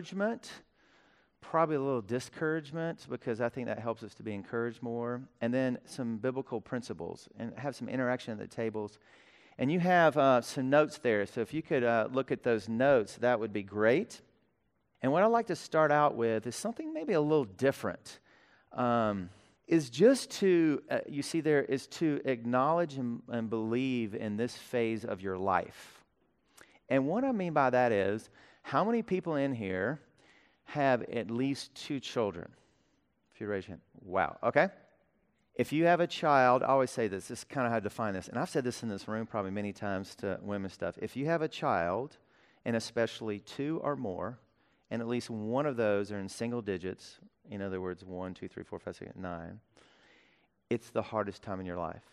encouragement, probably a little discouragement, because I think that helps us to be encouraged more, and then some biblical principles and have some interaction at the tables. And you have some notes there, so if you could look at those notes, that would be great. And what I'd like to start out with is something maybe a little different. Is just to, you see there, is to acknowledge and believe in this phase of your life. And what I mean by that is, how many people in here have at least 2 children? If you raise your hand. Wow, okay. If you have a child, I always say this is kind of how to define this, and I've said this in this room probably many times to women stuff. If you have a child, and especially 2 or more, and at least one of those are in single digits, in other words, 1, 2, 3, 4, 5, 6, 9, it's the hardest time in your life.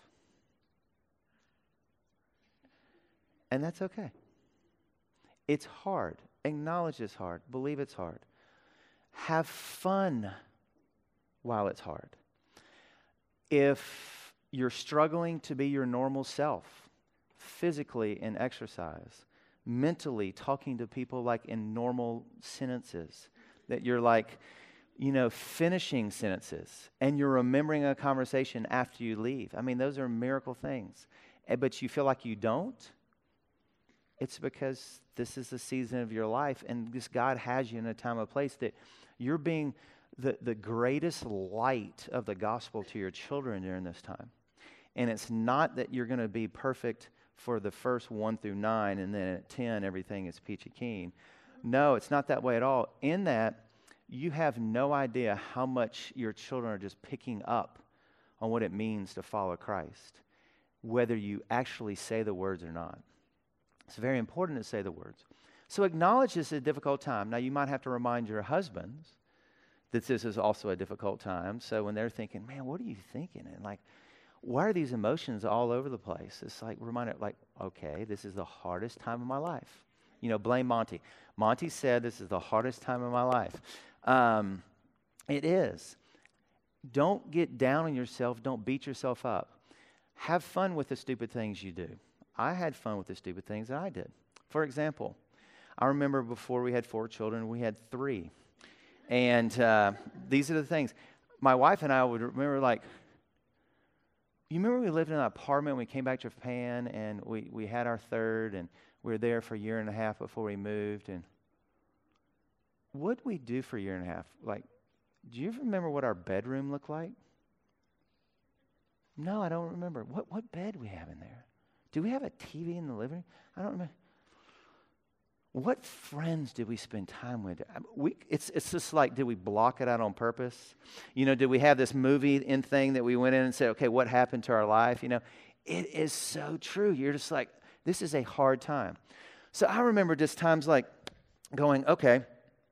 And that's okay. It's hard. Acknowledge it's hard. Believe it's hard. Have fun while it's hard. If you're struggling to be your normal self, physically in exercise, mentally talking to people like in normal sentences, that you're like, finishing sentences, and you're remembering a conversation after you leave. I mean, those are miracle things. But you feel like you don't, it's because this is the season of your life, and this God has you in a time of place that you're being the greatest light of the gospel to your children during this time. And it's not that you're going to be perfect for the first 1 through 9, and then at 10, everything is peachy keen. No, it's not that way at all. In that, you have no idea how much your children are just picking up on what it means to follow Christ, whether you actually say the words or not. It's very important to say the words. So acknowledge this is a difficult time. Now, you might have to remind your husbands that this is also a difficult time. So when they're thinking, man, what are you thinking? And like, why are these emotions all over the place? It's like, remind it, like, okay, this is the hardest time of my life. Blame Monty. Monty said this is the hardest time of my life. It is. Don't get down on yourself. Don't beat yourself up. Have fun with the stupid things you do. I had fun with the stupid things that I did. For example, I remember before we had 4 children, we had 3. And these are the things. My wife and I would remember, like, you remember we lived in an apartment, we came back to Japan, and we had our 3rd, and we were there for a year and a half before we moved. And what did we do for a year and a half? Like, do you ever remember what our bedroom looked like? No, I don't remember. What bed we have in there? Do we have a TV in the living room? I don't remember. What friends did we spend time with? It's just like, did we block it out on purpose? Did we have this movie in thing that we went in and said, okay, what happened to our life? It is so true. You're just like, this is a hard time. So I remember just times like going, okay,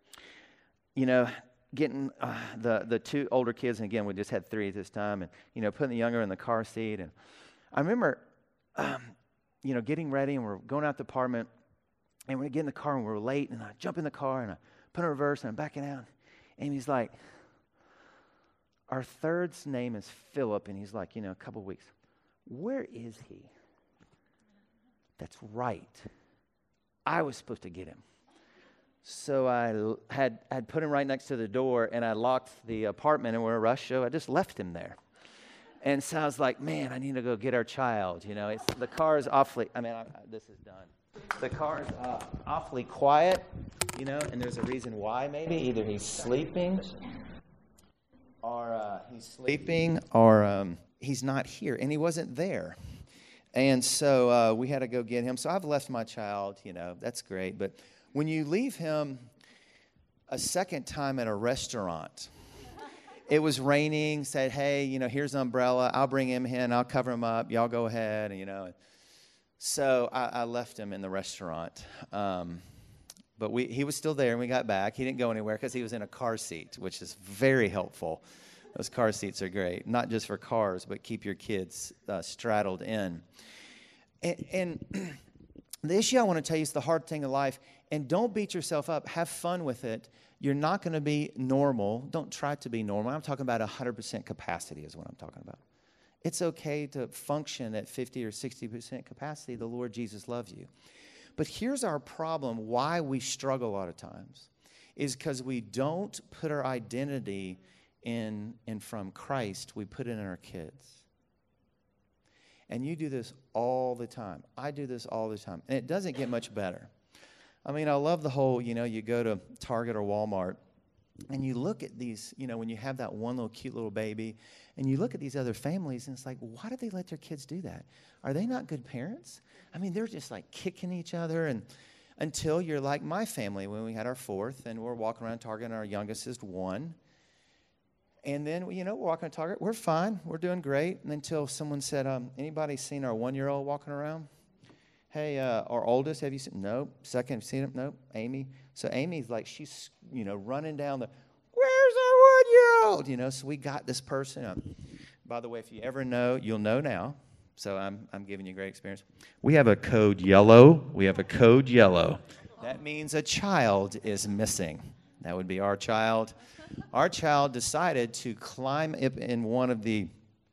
getting the 2 older kids, and again, we just had 3 at this time, and, putting the younger in the car seat. And I remember, getting ready, and we're going out the apartment, and we get in the car, and we're late, and I jump in the car, and I put in reverse, and I'm backing out. And he's like, our 3rd's name is Philip, and he's like, a couple weeks. Where is he? That's right. I was supposed to get him. So I had put him right next to the door, and I locked the apartment, and we're in a rush, so I just left him there. And so I was like, man, I need to go get our child. The car is awfully, this is done. The car is awfully quiet, and there's a reason why maybe. Either he's sleeping, or he's not here, and he wasn't there. And so we had to go get him. So I've left my child, that's great. But when you leave him a second time at a restaurant, it was raining, said, hey, here's an umbrella. I'll bring him in. I'll cover him up. Y'all go ahead, So I left him in the restaurant. But he was still there, and we got back. He didn't go anywhere because he was in a car seat, which is very helpful. Those car seats are great, not just for cars, but keep your kids straddled in. And the issue I want to tell you is the hard thing in life, and don't beat yourself up. Have fun with it. You're not going to be normal. Don't try to be normal. I'm talking about 100% capacity is what I'm talking about. It's okay to function at 50 or 60% capacity. The Lord Jesus loves you. But here's our problem, why we struggle a lot of times, is because we don't put our identity in and from Christ. We put it in our kids. And you do this all the time. I do this all the time. And it doesn't get much better. I mean, I love the whole, you go to Target or Walmart, and you look at these, when you have that one little cute little baby, and you look at these other families, and it's like, why do they let their kids do that? Are they not good parents? I mean, they're just like kicking each other, and until you're like my family when we had our fourth, and we're walking around Target, and our youngest is 1. And then, we're walking to Target. We're fine. We're doing great. And until someone said, anybody seen our 1-year-old walking around? Hey, our oldest, have you seen? Nope. Second, seen him? Nope. Amy. So Amy's like, she's, running down where's our 1-year-old? So we got this person. By the way, if you ever know, you'll know now. So I'm giving you a great experience. We have a code yellow. That means a child is missing. That would be our child. Our child decided to climb up in one of the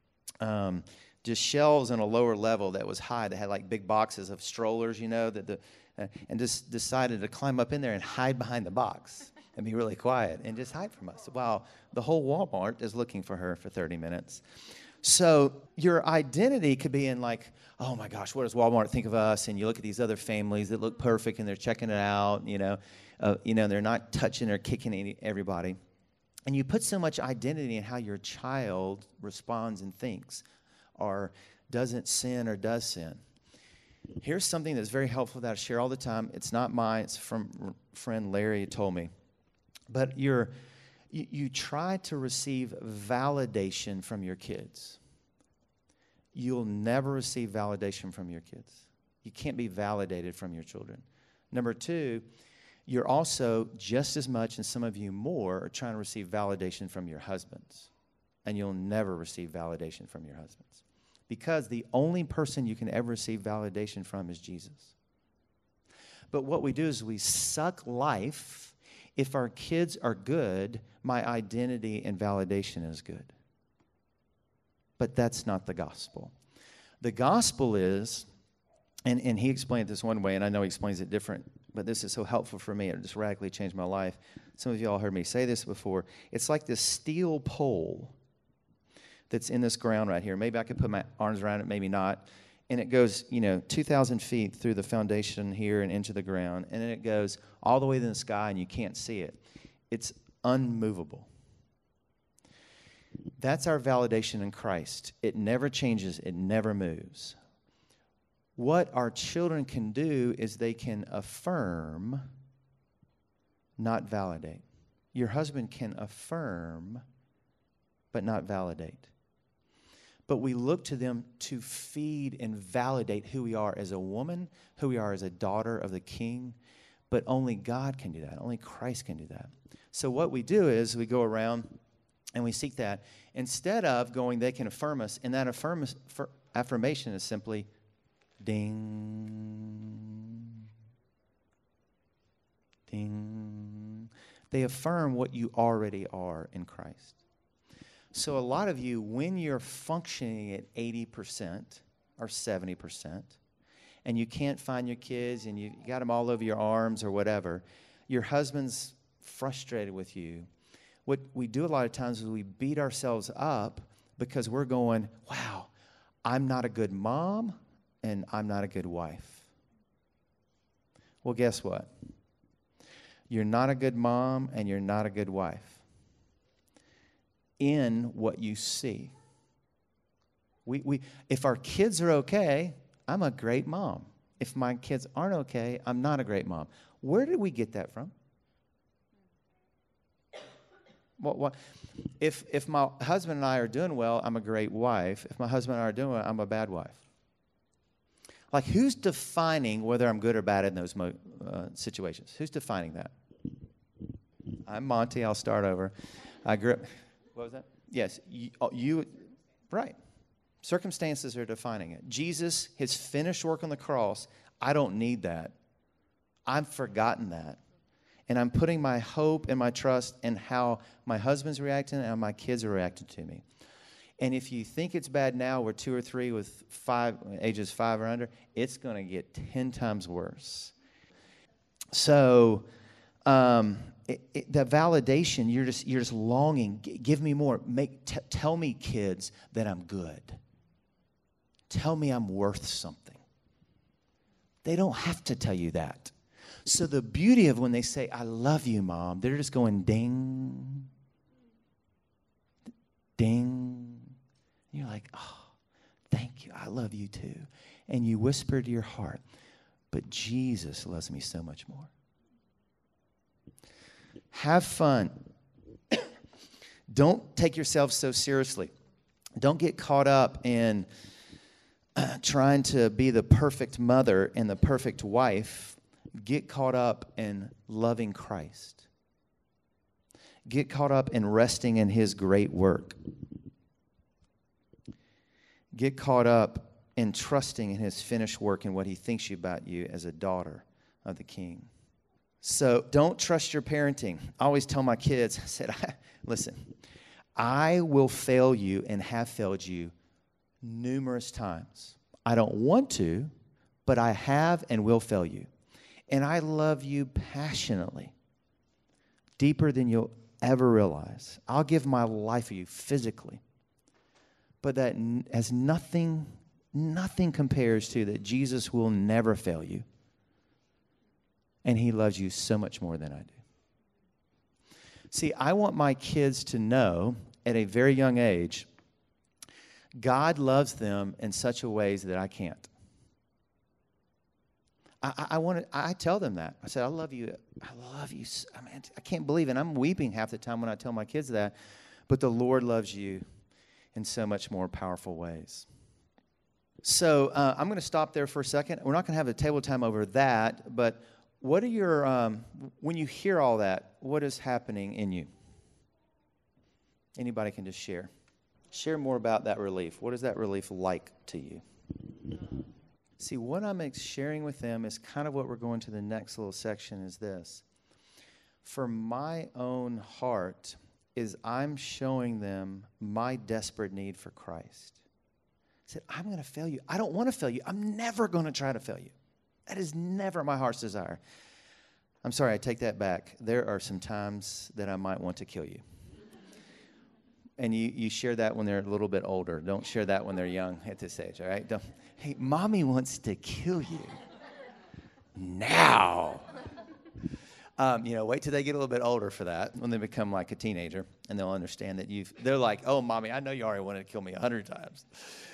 just shelves on a lower level that was high, that had like big boxes of strollers, and just decided to climb up in there and hide behind the box and be really quiet and just hide from us. While the whole Walmart is looking for her for 30 minutes. So your identity could be in like, oh my gosh, what does Walmart think of us? And you look at these other families that look perfect and they're checking it out, they're not touching or kicking everybody. And you put so much identity in how your child responds and thinks, or doesn't sin or does sin. Here's something that's very helpful that I share all the time. It's not mine. It's from a friend Larry who told me. But you try to receive validation from your kids. You'll never receive validation from your kids. You can't be validated from your children. Number 2, you're also just as much, and some of you more, are trying to receive validation from your husbands. And you'll never receive validation from your husbands. Because the only person you can ever receive validation from is Jesus. But what we do is we suck life. If our kids are good, my identity and validation is good. But that's not the gospel. The gospel is, and he explained it this one way, and I know he explains it different, but this is so helpful for me. It just radically changed my life. Some of you all heard me say this before. It's like this steel pole that's in this ground right here. Maybe I could put my arms around it, maybe not. And it goes, 2,000 feet through the foundation here and into the ground. And then it goes all the way to the sky, and you can't see it. It's unmovable. That's our validation in Christ. It never changes. It never moves. What our children can do is they can affirm, not validate. Your husband can affirm, but not validate. But we look to them to feed and validate who we are as a woman, who we are as a daughter of the King. But only God can do that. Only Christ can do that. So what we do is we go around and we seek that. Instead of going, they can affirm us, and that affirmation is simply, ding, ding. They affirm what you already are in Christ. So a lot of you, when you're functioning at 80% or 70%, and you can't find your kids, and you got them all over your arms or whatever, your husband's frustrated with you. What we do a lot of times is we beat ourselves up because we're going, wow, I'm not a good mom, and I'm not a good wife. Well, guess what? You're not a good mom, and you're not a good wife in what you see. If our kids are okay, I'm a great mom. If my kids aren't okay, I'm not a great mom. Where did we get that from? What? If my husband and I are doing well, I'm a great wife. If my husband and I are doing well, I'm a bad wife. Like, who's defining whether I'm good or bad in those situations? Who's defining that? I'm Monty. I'll start over. I grew up. What was that? Yes, you right. Circumstances are defining it. Jesus, his finished work on the cross, I don't need that. I've forgotten that. And I'm putting my hope and my trust in how my husband's reacting and how my kids are reacting to me. And if you think it's bad now, we're 2 or 3 with ages 5 or under, it's going to get 10 times worse. So that validation, you're just longing. Give me more. Tell me, kids, that I'm good. Tell me I'm worth something. They don't have to tell you that. So the beauty of when they say, I love you, Mom, they're just going ding, ding. And you're like, oh, thank you. I love you too. And you whisper to your heart, but Jesus loves me so much more. Have fun. Don't take yourself so seriously. Don't get caught up in trying to be the perfect mother and the perfect wife. Get caught up in loving Christ. Get caught up in resting in His great work. Get caught up in trusting in His finished work and what He thinks about you as a daughter of the King. So don't trust your parenting. I always tell my kids, I said, listen, I will fail you and have failed you numerous times. I don't want to, but I have and will fail you. And I love you passionately, deeper than you'll ever realize. I'll give my life for you physically. But that has nothing compares to that Jesus will never fail you. And He loves you so much more than I do. See, I want my kids to know at a very young age, God loves them in such a ways that I can't. I tell them that. I said, I love you. I love you. I mean, I can't believe it. And I'm weeping half the time when I tell my kids that. But the Lord loves you in so much more powerful ways. So I'm going to stop there for a second. We're not going to have a table time over that. But what are your, when you hear all that, what is happening in you? Anybody can just share. Share more about that relief. What is that relief like to you? See, what I'm sharing with them is kind of what we're going to the next little section is this. For my own heart is I'm showing them my desperate need for Christ. I said, I'm going to fail you. I don't want to fail you. I'm never going to try to fail you. That is never my heart's desire. I'm sorry, I take that back. There are some times that I might want to kill you. And you share that when they're a little bit older. Don't share that when they're young at this age, all right? Hey, Mommy wants to kill you now. Wait till they get a little bit older for that, when they become like a teenager, and they'll understand that they're like, oh, Mommy, I know you already wanted to kill me 100 times.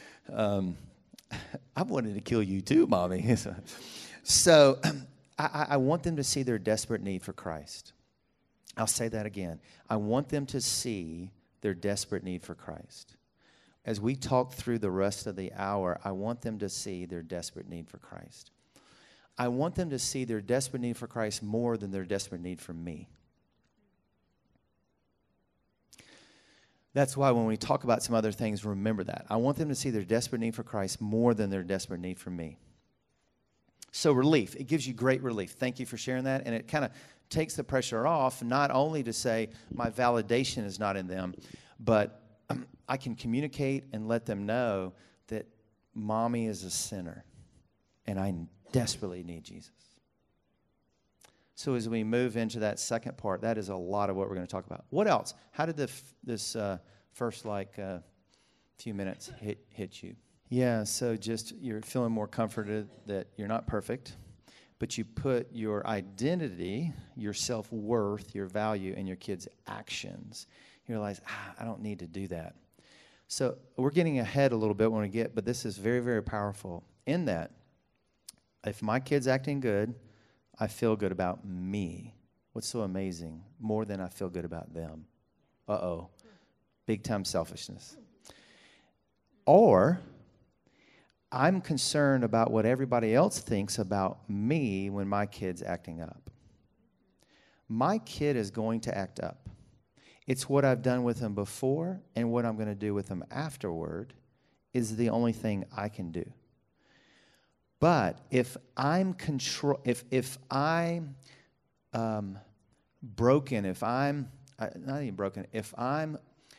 I wanted to kill you too, Mommy. So I want them to see their desperate need for Christ. I'll say that again. I want them to see their desperate need for Christ. As we talk through the rest of the hour, I want them to see their desperate need for Christ. I want them to see their desperate need for Christ more than their desperate need for me. That's why when we talk about some other things, remember that. I want them to see their desperate need for Christ more than their desperate need for me. So relief, it gives you great relief. Thank you for sharing that. And it kind of takes the pressure off, not only to say my validation is not in them, but I can communicate and let them know that Mommy is a sinner and I desperately need Jesus. So as we move into that second part, that is a lot of what we're going to talk about. What else? How did this first few minutes hit you? Yeah, so just you're feeling more comforted that you're not perfect, but you put your identity, your self-worth, your value in your kids' actions. You realize, I don't need to do that. So we're getting ahead a little bit when we get, but this is very, very powerful in that if my kid's acting good, I feel good about me. What's so amazing? More than I feel good about them. Uh-oh. Big time selfishness. Or I'm concerned about what everybody else thinks about me when my kid's acting up. My kid is going to act up. It's what I've done with him before and what I'm going to do with him afterward is the only thing I can do. But if I'm broken, if I'm not even broken, if I'm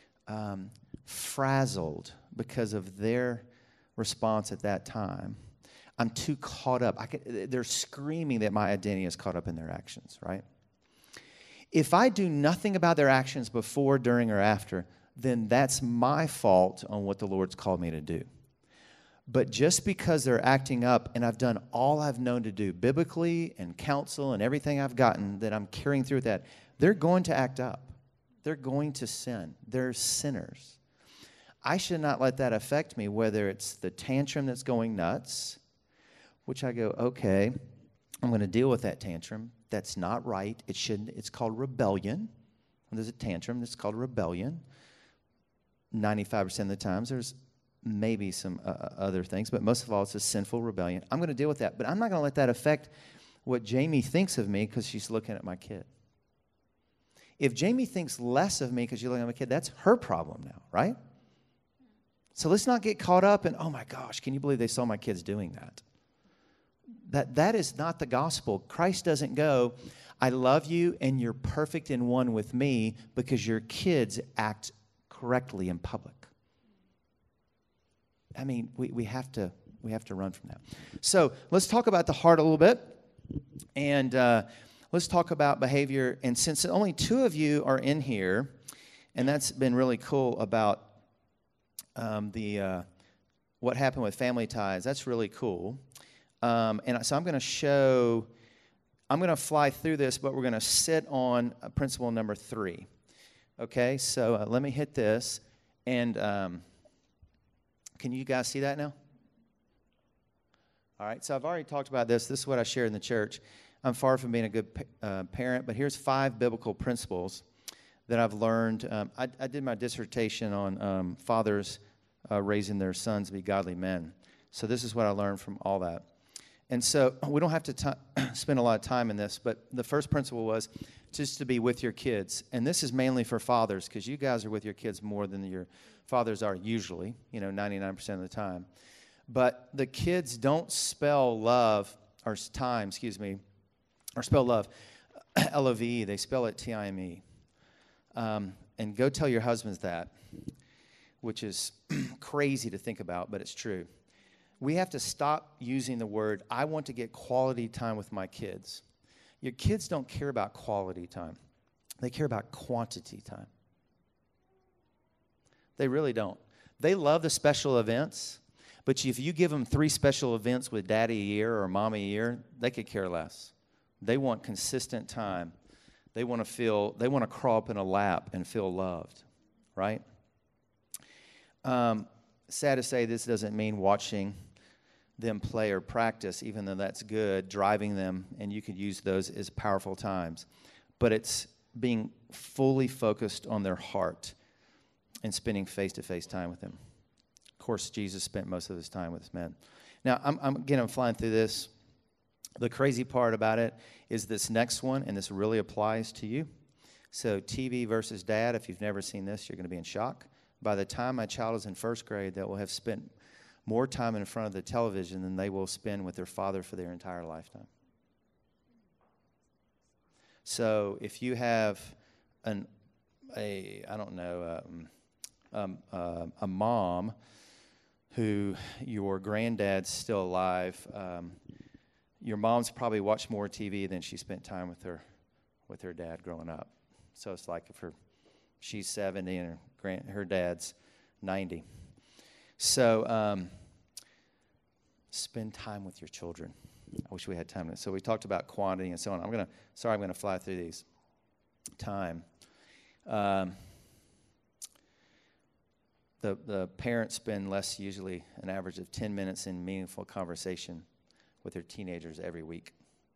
frazzled because of their response at that time, I'm too caught up. They're screaming that my identity is caught up in their actions, right? If I do nothing about their actions before, during, or after, then that's my fault on what the Lord's called me to do. But just because they're acting up and I've done all I've known to do biblically and counsel and everything I've gotten that I'm carrying through with that, they're going to act up. They're going to sin. They're sinners. I should not let that affect me, whether it's the tantrum that's going nuts, which I go, okay, I'm going to deal with that tantrum. That's not right. It shouldn't. It's called rebellion. When there's a tantrum, it's called rebellion. 95% of the times, there's maybe some other things, but most of all, it's a sinful rebellion. I'm going to deal with that, but I'm not going to let that affect what Jamie thinks of me because she's looking at my kid. If Jamie thinks less of me because she's looking at my kid, that's her problem now, right? So let's not get caught up in, oh my gosh, can you believe they saw my kids doing that? That is not the gospel. Christ doesn't go, I love you and you're perfect in one with me because your kids act correctly in public. I mean, we have to run from that. So let's talk about the heart a little bit, and let's talk about behavior. And since only 2 of you are in here, and that's been really cool about what happened with Family Ties. That's really cool. And so I'm going to fly through this, but we're going to sit on principle number 3. Okay, so let me hit this, and can you guys see that now? All right, so I've already talked about this. This is what I share in the church. I'm far from being a good parent, but here's 5 biblical principles that I've learned. I did my dissertation on fathers raising their sons to be godly men. So this is what I learned from all that. And so we don't have to spend a lot of time in this, but the first principle was just to be with your kids. And this is mainly for fathers because you guys are with your kids more than your fathers are usually, 99% of the time. But the kids don't spell love, or time, or spell love, L-O-V-E. They spell it T-I-M-E. And go tell your husbands that, which is crazy to think about, but it's true. We have to stop using the word, I want to get quality time with my kids. Your kids don't care about quality time. They care about quantity time. They really don't. They love the special events, but if you give them 3 special events with daddy a year or mommy a year, they could care less. They want consistent time. They want to crawl up in a lap and feel loved, right? Sad to say, this doesn't mean watching them play or practice, even though that's good, driving them, and you could use those as powerful times. But it's being fully focused on their heart and spending face-to-face time with them. Of course, Jesus spent most of his time with his men. Now, I'm flying through this. The crazy part about it is this next one, and this really applies to you. So TV versus dad, if you've never seen this, you're going to be in shock. By the time my child is in 1st grade, they will have spent more time in front of the television than they will spend with their father for their entire lifetime. So if you have a mom who your granddad's still alive, your mom's probably watched more TV than she spent time with her dad growing up. So it's like if she's 70 and her dad's 90. So spend time with your children. I wish we had time. So we talked about quantity and so on. I'm going to fly through these. Time. The parents spend usually an average of 10 minutes in meaningful conversation with their teenagers every week.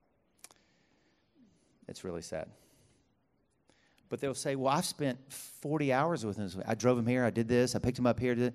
It's really sad. But they'll say, well, I've spent 40 hours with him. I drove him here, I did this, I picked him up here.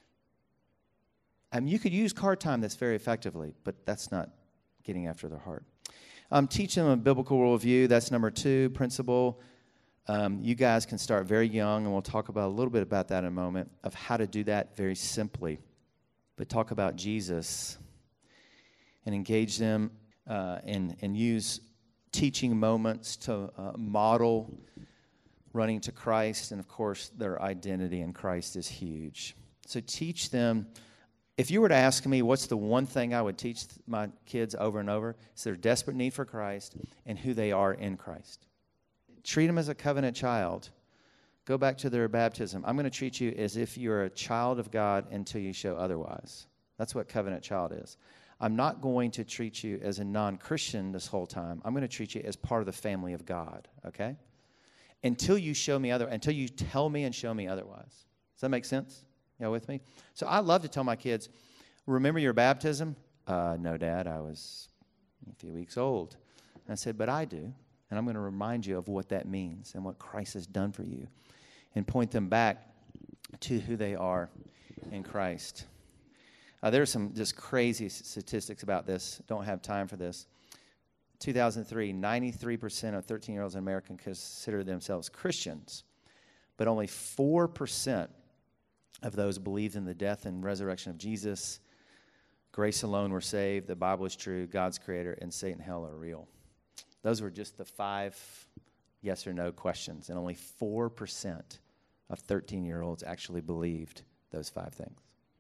You could use car time that's very effectively, but that's not getting after their heart. Teach them a biblical worldview. That's number 2 principle. You guys can start very young, and we'll talk about a little bit about that in a moment, of how to do that very simply. But talk about Jesus and engage them and use teaching moments to model running to Christ. And, of course, their identity in Christ is huge. So teach them. If you were to ask me what's the one thing I would teach my kids over and over, it's their desperate need for Christ and who they are in Christ. treat them as a covenant child. Go back to their baptism. I'm going to treat you as if you're a child of God until you show otherwise. That's what covenant child is. I'm not going to treat you as a non-Christian this whole time. I'm going to treat you as part of the family of God, okay? Until you show me until you tell me and show me otherwise. Does that make sense? Y'all with me? So I love to tell my kids, remember your baptism? No, Dad, I was a few weeks old. And I said, but I do. And I'm going to remind you of what that means and what Christ has done for you and point them back to who they are in Christ. There are some just crazy statistics about this. Don't have time for this. 2003, 93% of 13-year-olds in America consider themselves Christians, but only 4% of those believed in the death and resurrection of Jesus. Grace alone were saved, the Bible is true, God's creator, and Satan and hell are real. Those were just the 5 yes or no questions, and only 4% of 13-year-olds actually believed those 5 things.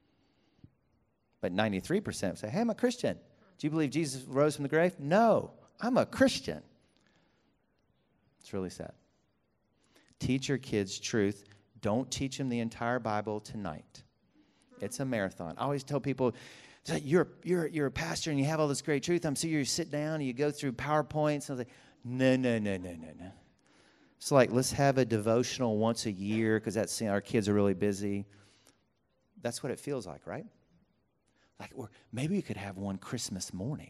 But 93% say, hey, I'm a Christian. Do you believe Jesus rose from the grave? No, I'm a Christian. It's really sad. Teach your kids truth. Don't teach them the entire Bible tonight. It's a marathon. I always tell people, you're a pastor and you have all this great truth. I'm sure you sit down and you go through PowerPoints. And I was like, no. It's like, let's have a devotional once a year because that's, our kids are really busy. That's what it feels like, right? Like, or maybe we could have one Christmas morning.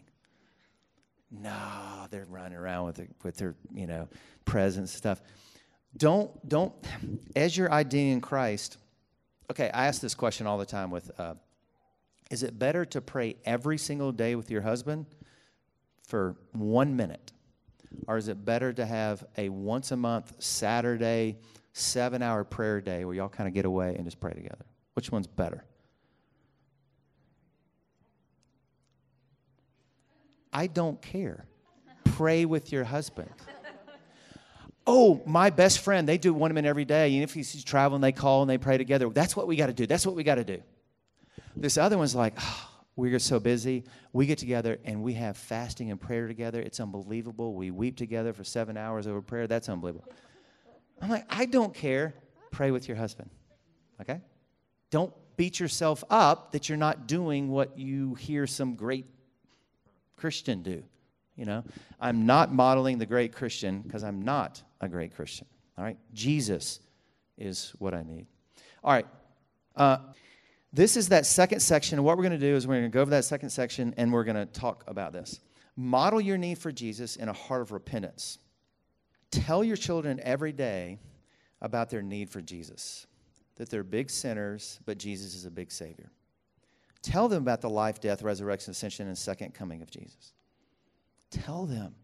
No, they're running around with their presents and stuff. Don't, as your identity in Christ, okay, I ask this question all the time with, is it better to pray every single day with your husband for 1 minute? Or is it better to have a once a month Saturday 7-hour prayer day where y'all kind of get away and just pray together? Which one's better? I don't care. Pray with your husband. Oh, my best friend, they do 1 minute every day. And if he's traveling, they call and they pray together. That's what we got to do. That's what we got to do. This other one's like, we're so busy. We get together and we have fasting and prayer together. It's unbelievable. We weep together for 7 hours over prayer. That's unbelievable. I'm like, I don't care. Pray with your husband. Okay? Don't beat yourself up that you're not doing what you hear some great Christian do. I'm not modeling the great Christian because I'm not a great Christian. All right? Jesus is what I need. All right. This is that second section. What we're going to do is we're going to go over that second section and we're going to talk about this. Model your need for Jesus in a heart of repentance. Tell your children every day about their need for Jesus, that they're big sinners, but Jesus is a big Savior. Tell them about the life, death, resurrection, ascension, and second coming of Jesus. Tell them.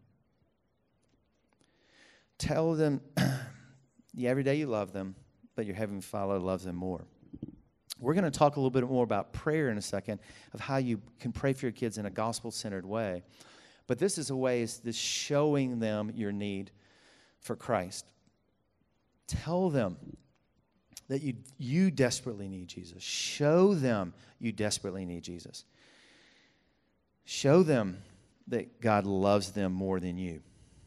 Tell them every day you love them, but your Heavenly Father loves them more. We're going to talk a little bit more about prayer in a second, of how you can pray for your kids in a gospel-centered way. But this is a way, is this showing them your need for Christ. Tell them that you desperately need Jesus. Show them you desperately need Jesus. Show them that God loves them more than you.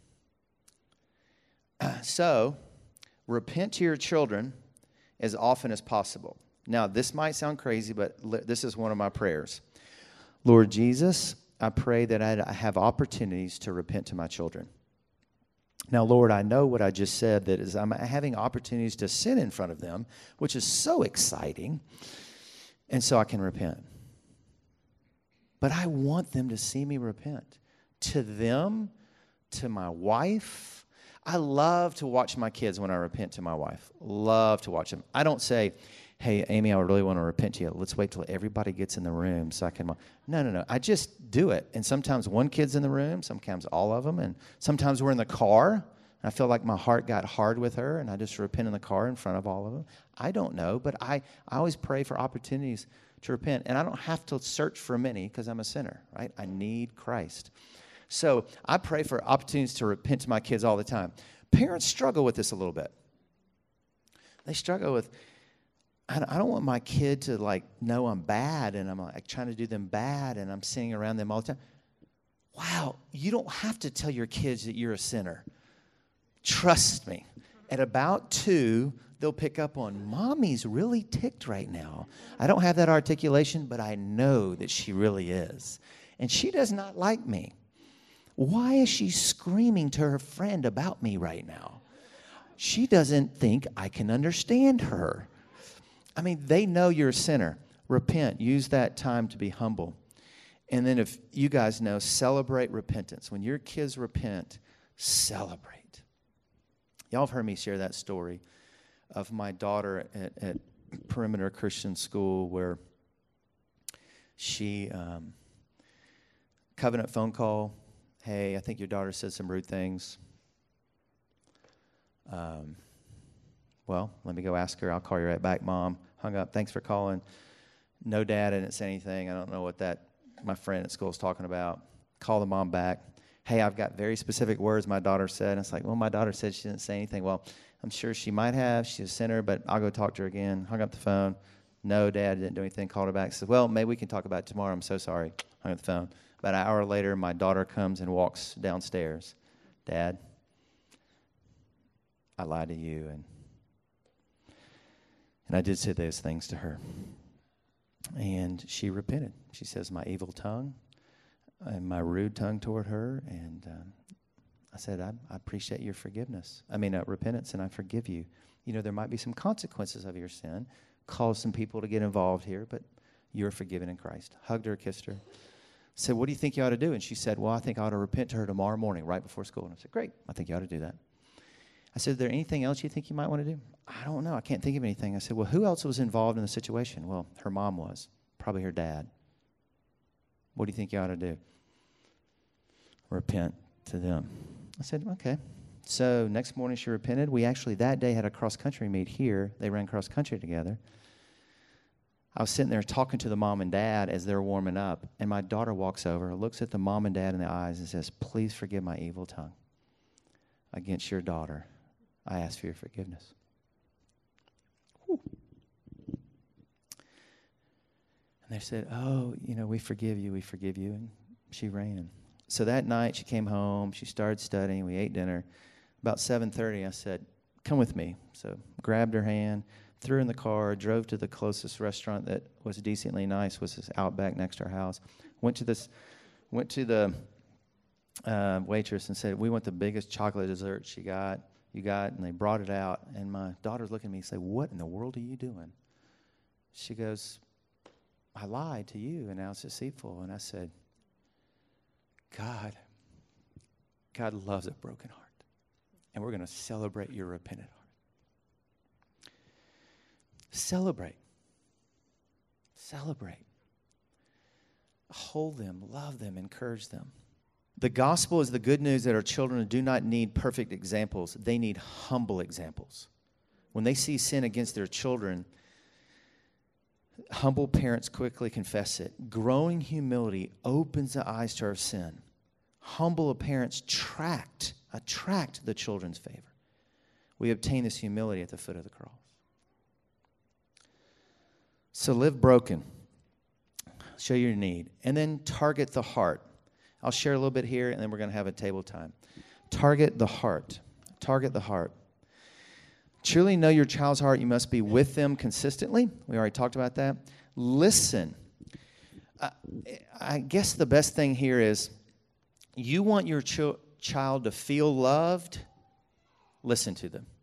So, repent to your children as often as possible. Now, this might sound crazy, but this is one of my prayers. Lord Jesus, I pray that I have opportunities to repent to my children. Now, Lord, I know what I just said, that is I'm having opportunities to sin in front of them, which is so exciting, and so I can repent. But I want them to see me repent. To them, to my wife. I love to watch my kids when I repent to my wife. Love to watch them. I don't say, hey, Amy, I really want to repent to you. Let's wait till everybody gets in the room so I can. No. I just do it. And sometimes one kid's in the room, sometimes all of them. And sometimes we're in the car. And I feel like my heart got hard with her. And I just repent in the car in front of all of them. I don't know. But I always pray for opportunities to repent. And I don't have to search for many because I'm a sinner, right? I need Christ. So I pray for opportunities to repent to my kids all the time. Parents struggle with this a little bit. They struggle with, I don't want my kid to know I'm bad and I'm trying to do them bad and I'm sitting around them all the time. Wow, you don't have to tell your kids that you're a sinner. Trust me. At about 2, they'll pick up on, Mommy's really ticked right now. I don't have that articulation, but I know that she really is. And she does not like me. Why is she screaming to her friend about me right now? She doesn't think I can understand her. I mean, they know you're a sinner. Repent. Use that time to be humble. And then if you guys know, celebrate repentance. When your kids repent, celebrate. Y'all have heard me share that story of my daughter at Perimeter Christian School where she, covenant phone call, hey, I think your daughter said some rude things. Well, let me go ask her. I'll call you right back, Mom. Hung up. Thanks for calling. No, Dad, I didn't say anything. I don't know what my friend at school is talking about. Call the mom back. Hey, I've got very specific words my daughter said. And it's like, well, my daughter said she didn't say anything. Well, I'm sure she might have. She's a sinner, but I'll go talk to her again. Hung up the phone. No, Dad, didn't do anything. Called her back. Said, well, maybe we can talk about it tomorrow. I'm so sorry. Hung up the phone. About an hour later, my daughter comes and walks downstairs. Dad, I lied to you, and I did say those things to her. And she repented. She says, my evil tongue and my rude tongue toward her. And I said, I appreciate your repentance, and I forgive you. You know, there might be some consequences of your sin, cause some people to get involved here, but you're forgiven in Christ. Hugged her, kissed her. Said, what do you think you ought to do? And she said, well, I think I ought to repent to her tomorrow morning, right before school. And I said, great, I think you ought to do that. I said, is there anything else you think you might want to do? I don't know. I can't think of anything. I said, well, who else was involved in the situation? Well, her mom was. Probably her dad. What do you think you ought to do? Repent to them. I said, okay. So next morning she repented. We actually that day had a cross-country meet here. They ran cross-country together. I was sitting there talking to the mom and dad as they're warming up, and my daughter walks over, looks at the mom and dad in the eyes, and says, please forgive my evil tongue against your daughter. I ask for your forgiveness. Whew. And they said, oh, we forgive you, and she ran. So that night she came home, she started studying, we ate dinner. About 7:30, I said, come with me. So grabbed her hand, threw her in the car, drove to the closest restaurant that was decently nice, was this Outback next to our house. Went to the waitress and said, we want the biggest chocolate dessert you got, and they brought it out. And my daughter's looking at me and say, what in the world are you doing? She goes, I lied to you, and now it's deceitful. And I said, God loves a broken heart, and we're going to celebrate your repentant heart. Celebrate. Hold them, love them, encourage them. The gospel is the good news that our children do not need perfect examples. They need humble examples. When they see sin against their children, humble parents quickly confess it. Growing humility opens the eyes to our sin. Humble parents attract the children's favor. We obtain this humility at the foot of the cross. So live broken. Show your need. And then target the heart. I'll share a little bit here, and then we're going to have a table time. Target the heart. Target the heart. Truly know your child's heart. You must be with them consistently. We already talked about that. Listen. I guess the best thing here is you want your child to feel loved. Listen to them.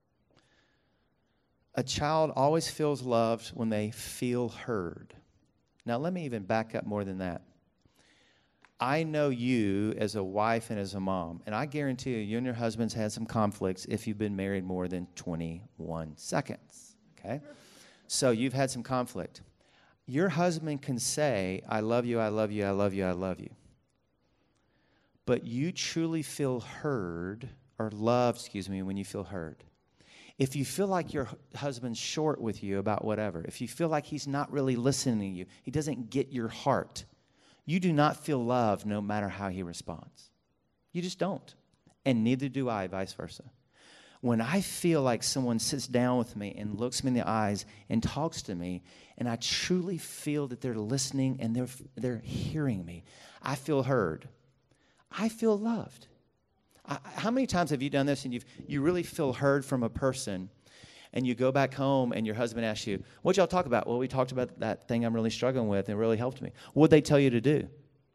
A child always feels loved when they feel heard. Now, let me even back up more than that. I know you as a wife and as a mom, and I guarantee you and your husband's had some conflicts if you've been married more than 21 seconds, okay? So you've had some conflict. Your husband can say, I love you, I love you, I love you, I love you. But you truly feel heard, or loved, when you feel heard. If you feel like your husband's short with you about whatever, if you feel like he's not really listening to you, he doesn't get your heart, you do not feel loved no matter how he responds. You just don't. And neither do I, vice versa. When I feel like someone sits down with me and looks me in the eyes and talks to me, and I truly feel that they're listening and they're hearing me, I feel heard. I feel loved. How many times have you done this and you really feel heard from a person, and you go back home and your husband asks you, what'd y'all talk about? Well, we talked about that thing I'm really struggling with and it really helped me. What'd they tell you to do?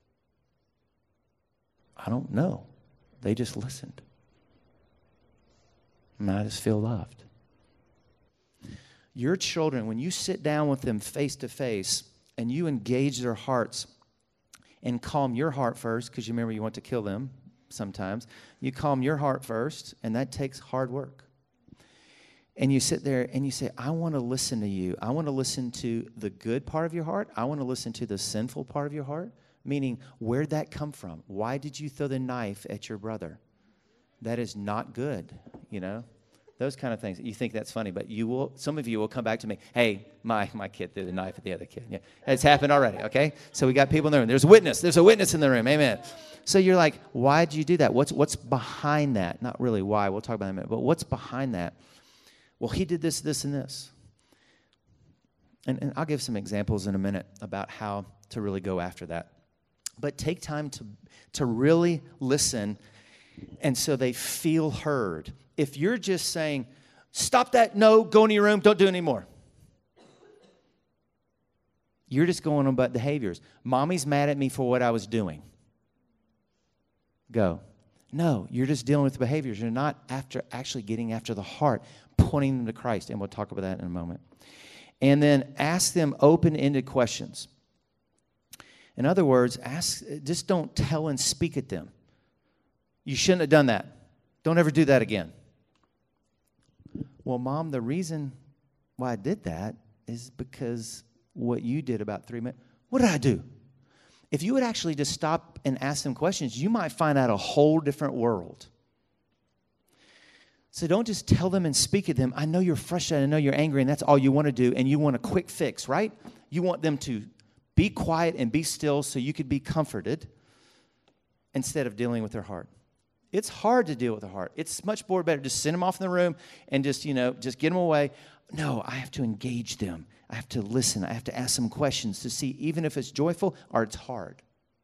I don't know. They just listened. And I just feel loved. Your children, when you sit down with them face to face and you engage their hearts and calm your heart first, because you remember you want to kill them sometimes, you calm your heart first, and that takes hard work. And you sit there and you say, I want to listen to you. I want to listen to the good part of your heart. I want to listen to the sinful part of your heart. Meaning, where'd that come from? Why did you throw the knife at your brother? That is not good, you know? Those kind of things. You think that's funny, but you will. Some of you will come back to me, hey, my kid threw the knife at the other kid. Yeah, it's happened already, okay? So we got people in the room. There's a witness. There's a witness in the room. Amen. So you're like, why'd you do that? What's behind that? Not really why. We'll talk about that in a minute. But what's behind that? Well, he did this, this, and this. And I'll give some examples in a minute about how to really go after that. But take time to really listen, and so they feel heard. If you're just saying, stop that, no, go in your room, don't do it anymore. You're just going on about behaviors. Mommy's mad at me for what I was doing. Go. No, you're just dealing with the behaviors. You're not actually getting after the heart, pointing them to Christ, and we'll talk about that in a moment. And then ask them open-ended questions. In other words, just don't tell and speak at them. You shouldn't have done that. Don't ever do that again. Well, Mom, the reason why I did that is because what you did about 3 minutes. What did I do? If you would actually just stop and ask them questions, you might find out a whole different world. So don't just tell them and speak at them. I know you're frustrated. I know you're angry, and that's all you want to do, and you want a quick fix, right? You want them to be quiet and be still so you could be comforted instead of dealing with their heart. It's hard to deal with the heart. It's much more better to send them off in the room and just get them away. No, I have to engage them. I have to listen. I have to ask them questions to see even if it's joyful or it's hard.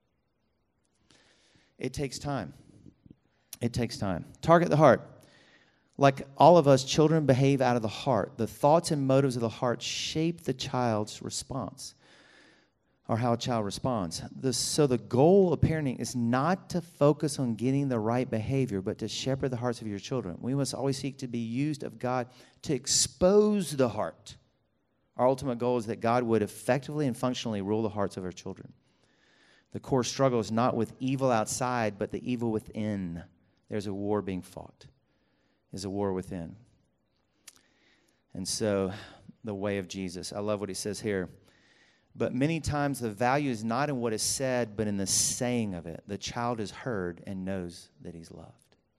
It takes time. It takes time. Target the heart. Like all of us, children behave out of the heart. The thoughts and motives of the heart shape the child's response, or how a child responds. So the goal of parenting is not to focus on getting the right behavior, but to shepherd the hearts of your children. We must always seek to be used of God to expose the heart. Our ultimate goal is that God would effectively and functionally rule the hearts of our children. The core struggle is not with evil outside, but the evil within. There's a war being fought. There's a war within. And so, the way of Jesus. I love what he says here. But many times the value is not in what is said, but in the saying of it. The child is heard and knows that he's loved.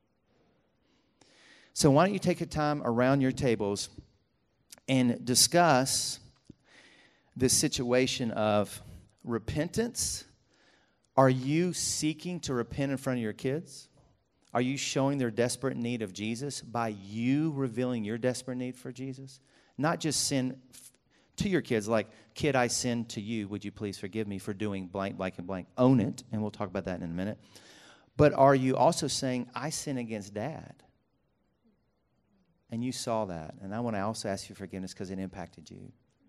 So why don't you take a time around your tables and discuss this situation of repentance. Are you seeking to repent in front of your kids? Are you showing their desperate need of Jesus by you revealing your desperate need for Jesus? Not just sin to your kids, like, kid, I sin to you. Would you please forgive me for doing blank, blank, and blank? Own it, and we'll talk about that in a minute. But are you also saying, I sin against Dad? And you saw that, and I want to also ask you forgiveness because it impacted you.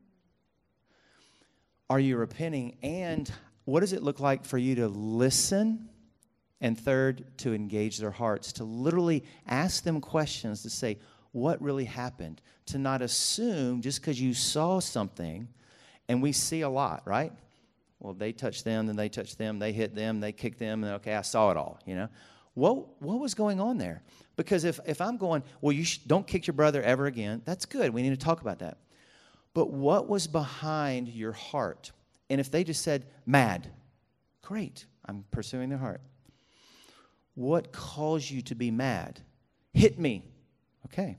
Are you repenting? And what does it look like for you to listen? And third, to engage their hearts, to literally ask them questions to say, what really happened? To not assume just because you saw something, and we see a lot, right? Well, they touched them, then they touched them, they hit them, they kicked them, and okay, I saw it all, you know? What was going on there? Because if I'm going, well, you don't kick your brother ever again, that's good. We need to talk about that. But what was behind your heart? And if they just said, mad, great, I'm pursuing their heart. What caused you to be mad? Hit me. Okay.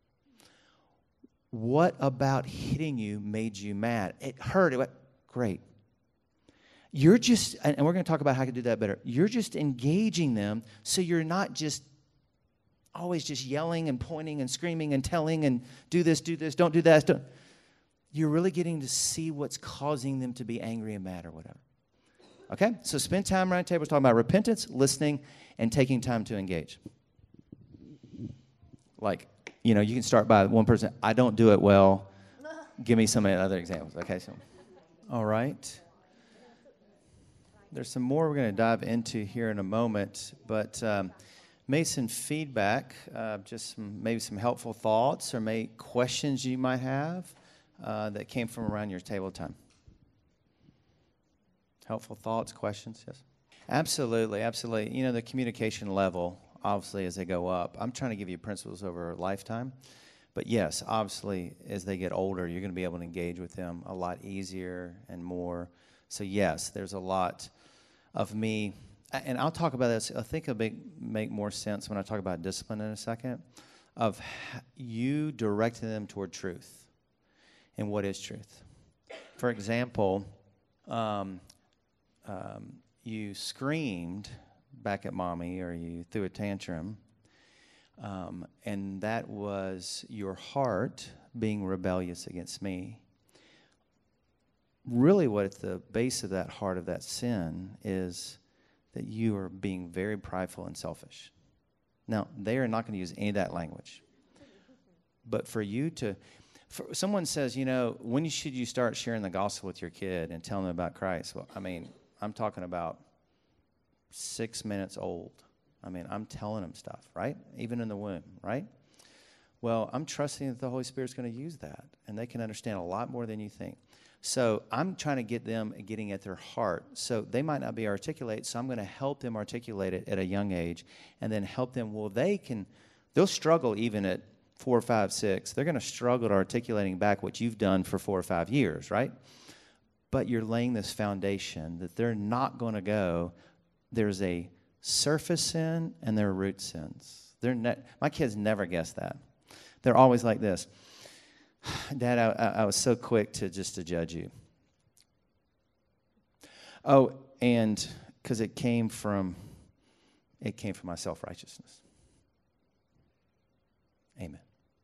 What about hitting you made you mad? It hurt. It went, great. You're just, and we're going to talk about how to do that better. You're just engaging them so you're not just always just yelling and pointing and screaming and telling and do this, don't do that. You're really getting to see what's causing them to be angry and mad or whatever. Okay? So spend time around the table talking about repentance, listening, and taking time to engage. Like, you can start by one person. I don't do it well. Give me some other examples. Okay, so. All right. There's some more we're going to dive into here in a moment, but some feedback, maybe some helpful thoughts or maybe questions you might have that came from around your table time. Helpful thoughts, questions, yes? Absolutely, absolutely. The communication level, obviously, as they go up, I'm trying to give you principles over a lifetime. But yes, obviously, as they get older, you're going to be able to engage with them a lot easier and more. So yes, there's a lot of me, and I'll talk about this. I think it'll make more sense when I talk about discipline in a second, of you directing them toward truth. And what is truth? For example, you screamed back at mommy or you threw a tantrum, and that was your heart being rebellious against me. Really what at the base of that heart of that sin is that you are being very prideful and selfish. Now, they are not going to use any of that language. But for you to, someone says, when should you start sharing the gospel with your kid and telling them about Christ? Well, I'm talking about 6 minutes old. I'm telling them stuff, right? Even in the womb, right? Well, I'm trusting that the Holy Spirit's going to use that, and they can understand a lot more than you think. So I'm trying to get them getting at their heart. So they might not be articulate, so I'm going to help them articulate it at a young age and then help them. Well, they'll struggle even at 4, 5, 6. They're going to struggle at articulating back what you've done for 4 or 5 years, right? But you're laying this foundation that they're not going to go, there's a surface sin and there are root sins. My kids never guess that. They're always like this. Dad, I was so quick to judge you. Oh, and because it came from my self-righteousness. Amen.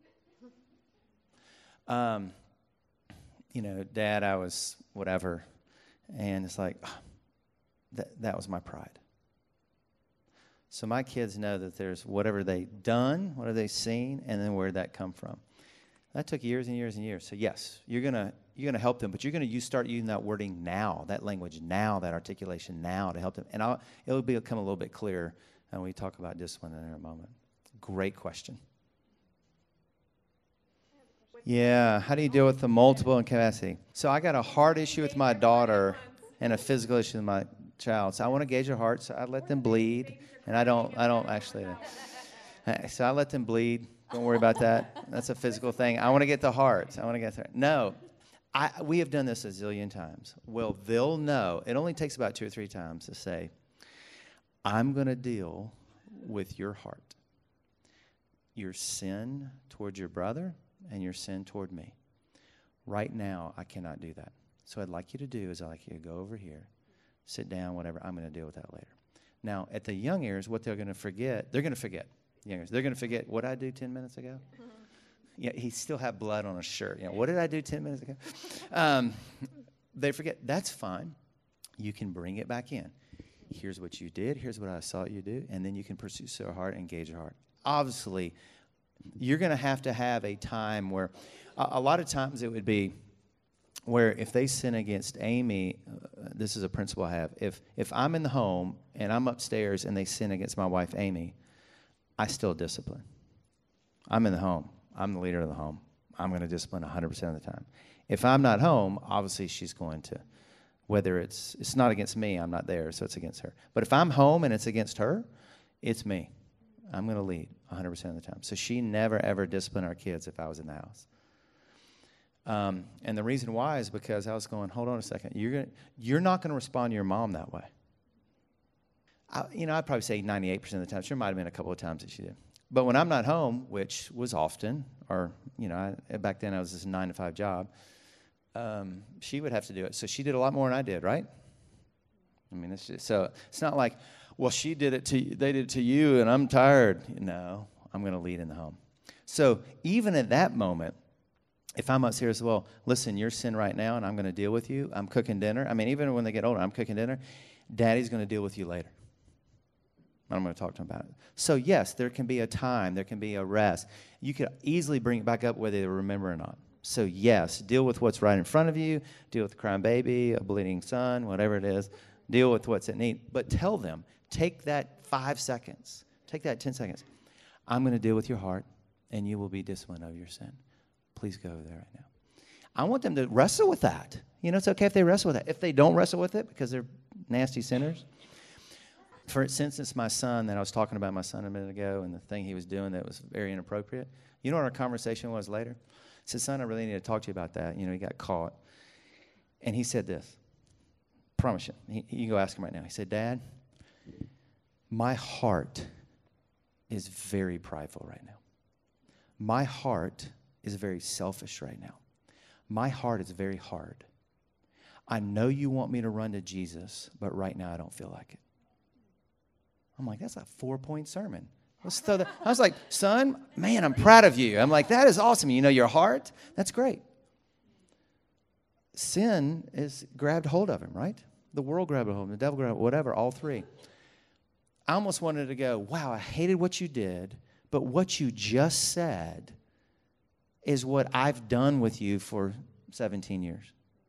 Dad, I was whatever, and it's like that was my pride. So my kids know that there's whatever they've done, what have they seen, and then where did that come from. That took years and years and years. So yes, you're gonna help them, but you're gonna start using that wording now, that language now, that articulation now to help them, and it'll become a little bit clearer when we talk about discipline in a moment. Great question. Yeah, how do you deal with the multiple incapacity? So I got a heart issue with my daughter and a physical issue with my child. So I want to gauge their heart, so I let them bleed, and I don't actually. So I let them bleed. Don't worry about that. That's a physical thing. I want to get the heart. I want to get there. No, we have done this a zillion times. Well, they'll know. It only takes about 2 or 3 times to say, I'm going to deal with your heart, your sin towards your brother, and your sin toward me. Right now, I cannot do that. So what I'd like you to do is I'd like you to go over here, sit down, whatever. I'm going to deal with that later. Now, at the young ears, what they're going to forget, they're going to forget. They're going to forget, what did I do 10 minutes ago? Yeah, he still had blood on his shirt. What did I do 10 minutes ago? They forget. That's fine. You can bring it back in. Here's what you did. Here's what I saw you do. And then you can pursue your heart, engage your heart. Obviously, you're going to have a time where, a lot of times it would be where if they sin against Amy, this is a principle I have. If I'm in the home and I'm upstairs and they sin against my wife, Amy, I still discipline. I'm in the home. I'm the leader of the home. I'm going to discipline 100% of the time. If I'm not home, obviously she's going to, whether it's not against me, I'm not there, so it's against her. But if I'm home and it's against her, it's me. I'm going to lead 100% of the time. So she never, ever disciplined our kids if I was in the house. And the reason why is because I was going, hold on a second. You're not going to respond to your mom that way. I'd probably say 98% of the time. There might have been a couple of times that she did. But when I'm not home, which was often, or, back then I was this 9-to-5 job, she would have to do it. So she did a lot more than I did, right? So it's not like, well, they did it to you, and I'm tired. No, I'm going to lead in the home. So even at that moment, if I'm upstairs, well, listen, you're sin right now, and I'm going to deal with you. I'm cooking dinner. Even when they get older, I'm cooking dinner. Daddy's going to deal with you later. I'm going to talk to him about it. So, yes, there can be a time. There can be a rest. You could easily bring it back up whether they remember or not. So, yes, deal with what's right in front of you. Deal with the crying baby, a bleeding son, whatever it is. Deal with what's at need. But tell them, take that 5 seconds. Take that 10 seconds. I'm going to deal with your heart, and you will be disciplined over your sin. Please go over there right now. I want them to wrestle with that. You know, it's okay if they wrestle with it. If they don't wrestle with it because they're nasty sinners. For instance, my son that I was talking about, my son a minute ago, and the thing he was doing that was very inappropriate. You know what our conversation was later? I said, son, I really need to talk to you about that. You know, he got caught. And he said this. Promise you. You can go ask him right now. He said, Dad, my heart is very prideful right now. My heart is very selfish right now. My heart is very hard. I know you want me to run to Jesus, but right now I don't feel like it. I'm like, that's a 4-point sermon. Let's throw that. I was like, son, man, I'm proud of you. I'm like, that is awesome. You know your heart? That's great. Sin is grabbed hold of him, right? The world grabbed hold of him. The devil grabbed whatever, all three. I almost wanted to go, wow, I hated what you did, but what you just said is what I've done with you for 17 years.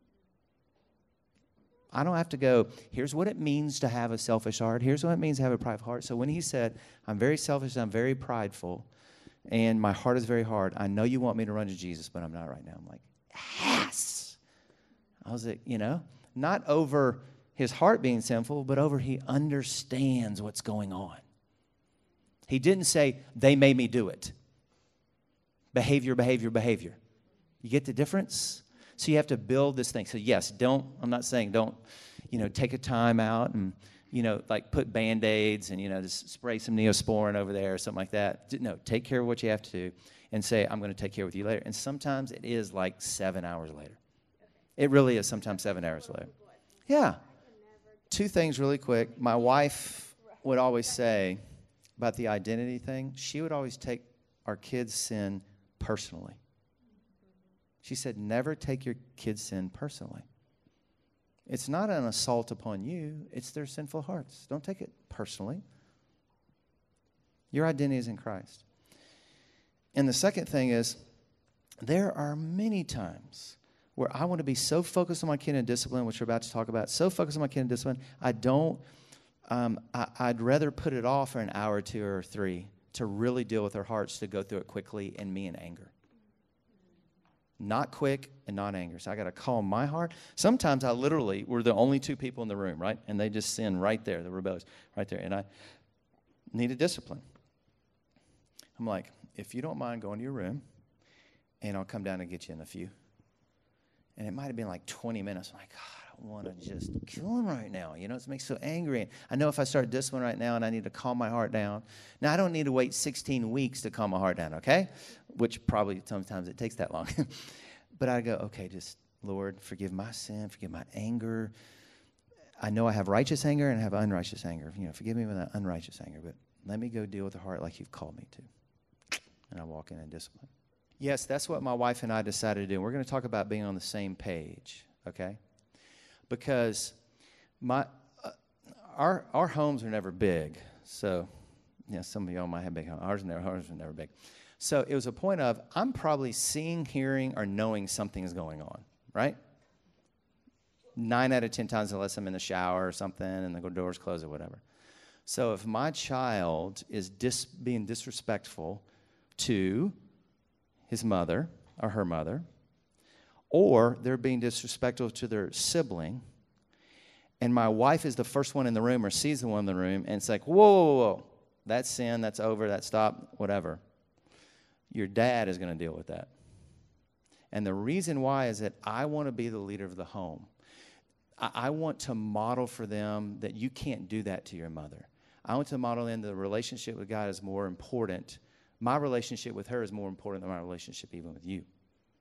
I don't have to go, here's what it means to have a selfish heart. Here's what it means to have a prideful heart. So when he said, I'm very selfish, I'm very prideful, and my heart is very hard, I know you want me to run to Jesus, but I'm not right now. I'm like, yes. I was like, you know, not over his heart being sinful, but over he understands what's going on. He didn't say, they made me do it. Behavior, behavior, behavior. You get the difference? So you have to build this thing. So yes, I'm not saying don't, take a time out and, like put Band-Aids and, just spray some Neosporin over there or something like that. No, take care of what you have to do and say, I'm going to take care of you later. And sometimes it is like 7 hours later. It really is sometimes 7 hours later. Yeah. 2 things really quick. My wife would always say about the identity thing, she would always take our kids' sin personally. She said, never take your kids' sin personally. It's not an assault upon you. It's their sinful hearts. Don't take it personally. Your identity is in Christ. And the second thing is, there are many times where I want to be so focused on my kid in discipline, which we're about to talk about, so focused on my kid in discipline, I'd rather put it off for an hour or 2 or 3 to really deal with their hearts, to go through it quickly, and me in anger. Not quick and not anger. So I got to calm my heart. Sometimes we're the only 2 people in the room, right? And they just sin right there, the rebellious, right there. And I need a discipline. I'm like, if you don't mind going to your room, and I'll come down and get you in a few. And it might have been like 20 minutes. I'm like, God, I want to just kill him right now. It makes me so angry. I know if I start discipline right now and I need to calm my heart down. Now, I don't need to wait 16 weeks to calm my heart down, okay? Which probably sometimes it takes that long. But I go, okay, just, Lord, forgive my sin, forgive my anger. I know I have righteous anger and I have unrighteous anger. Forgive me with that unrighteous anger, but let me go deal with the heart like you've called me to. And I walk in discipline. Yes, that's what my wife and I decided to do. We're going to talk about being on the same page, okay? Because our homes are never big. So, some of y'all might have big homes. Ours are never big. So it was a point of, I'm probably seeing, hearing, or knowing something is going on, right? 9 out of 10 times, unless I'm in the shower or something and the door's closed or whatever. So if my child is being disrespectful to his mother or her mother, or they're being disrespectful to their sibling, and my wife is the first one in the room or sees the one in the room, and it's like, whoa, whoa, whoa, that's sin, that's over, that's stop, whatever. Your dad is going to deal with that. And the reason why is that I want to be the leader of the home. I want to model for them that you can't do that to your mother. I want to model in the relationship with God is more important. My relationship with her is more important than my relationship even with you.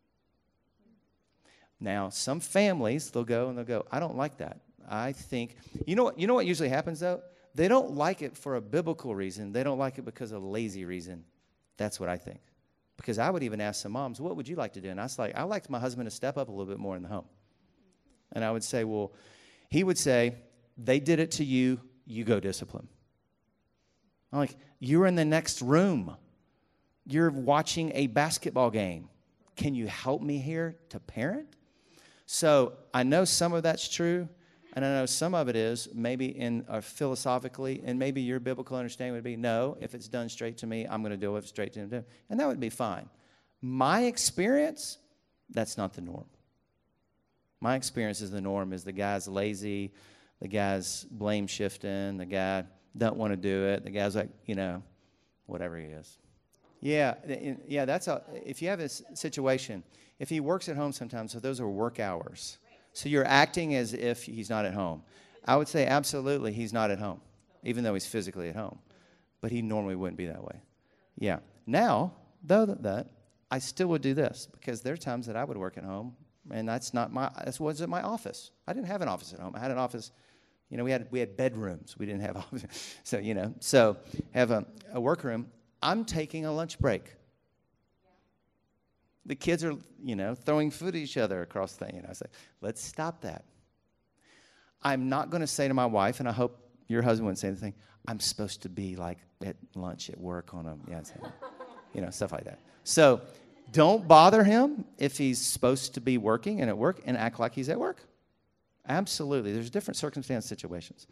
Now, some families, they'll go, I don't like that. I think, you know what usually happens, though? They don't like it for a biblical reason. They don't like it because of a lazy reason. That's what I think. Because I would even ask some moms, what would you like to do? And I was like, I liked my husband to step up a little bit more in the home. And I would say, well, he would say, They did it to you, you go discipline. I'm like, you're in the next room. You're watching a basketball game. Can you help me here to parent? So I know some of that's true, and I know some of it is maybe in philosophically, and maybe your biblical understanding would be, no, if it's done straight to me, I'm going to do it straight to him. And that would be fine. My experience, that's not the norm. My experience is the norm is the guy's lazy, the guy's blame shifting, the guy don't want to do it, the guy's like, whatever he is. Yeah, that's if you have a situation, if he works at home sometimes, so those are work hours. So you're acting as if he's not at home. I would say absolutely he's not at home, even though he's physically at home. But he normally wouldn't be that way. Yeah. Now, though that, I still would do this because there are times that I would work at home, and that wasn't my office. I didn't have an office at home. I had an office. We had bedrooms. We didn't have offices. So have a workroom. I'm taking a lunch break. The kids are, throwing food at each other across the thing. I say, let's stop that. I'm not going to say to my wife, and I hope your husband wouldn't say anything, I'm supposed to be like at lunch at work on stuff like that. So don't bother him if he's supposed to be working and at work and act like he's at work. Absolutely. There's different circumstance situations.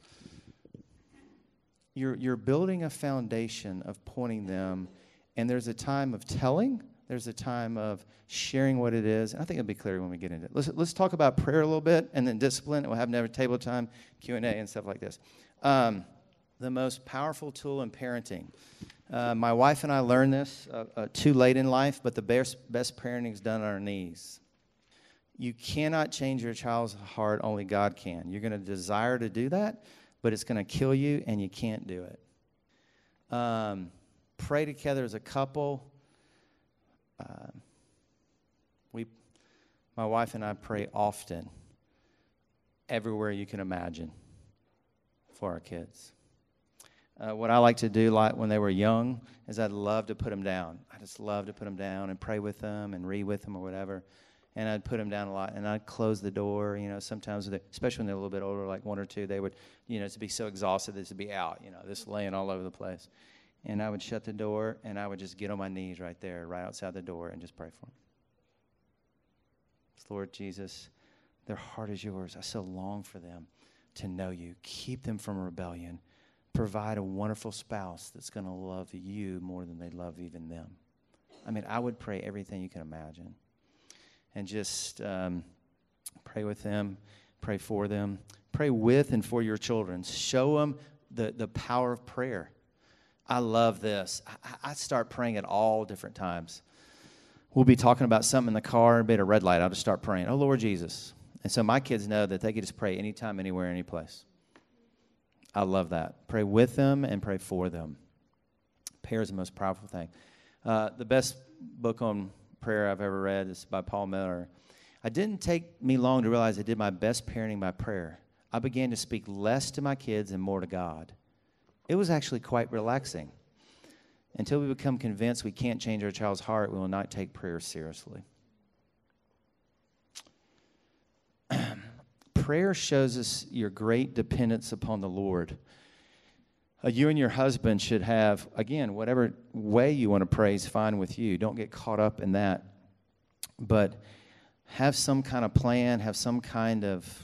You're building a foundation of pointing them, and there's a time of telling. There's a time of sharing what it is. And I think it'll be clear when we get into it. Let's talk about prayer a little bit, and then discipline. We'll have another table time, Q&A, and stuff like this. The most powerful tool in parenting. My wife and I learned this too late in life, but the best parenting is done on our knees. You cannot change your child's heart. Only God can. You're going to desire to do that, but it's going to kill you, and you can't do it. Pray together as a couple. My wife and I pray often, everywhere you can imagine, for our kids. What I like to do, like when they were young, is I'd love to put them down. I just love to put them down and pray with them and read with them or whatever. And I'd put them down a lot, and I'd close the door. Sometimes, especially when they're a little bit older, like 1 or 2, they would, to be so exhausted, this would be out, just laying all over the place. And I would shut the door, and I would just get on my knees right there, right outside the door, and just pray for them. Lord Jesus, their heart is yours. I so long for them to know you. Keep them from rebellion. Provide a wonderful spouse that's going to love you more than they love even them. I would pray everything you can imagine. And just pray with them, pray for them, pray with and for your children. Show them the power of prayer. I love this. I start praying at all different times. We'll be talking about something in the car and be at a red light. I'll just start praying, oh, Lord Jesus. And so my kids know that they can just pray anytime, anywhere, any place. I love that. Pray with them and pray for them. Prayer is the most powerful thing. The best book on prayer I've ever read is by Paul Miller. It didn't take me long to realize I did my best parenting by prayer. I began to speak less to my kids and more to God. It was actually quite relaxing. Until we become convinced we can't change our child's heart, we will not take prayer seriously. Prayer shows us your great dependence upon the Lord. You and your husband should have, again, whatever way you want to pray is fine with you. Don't get caught up in that. But have some kind of plan, have some kind of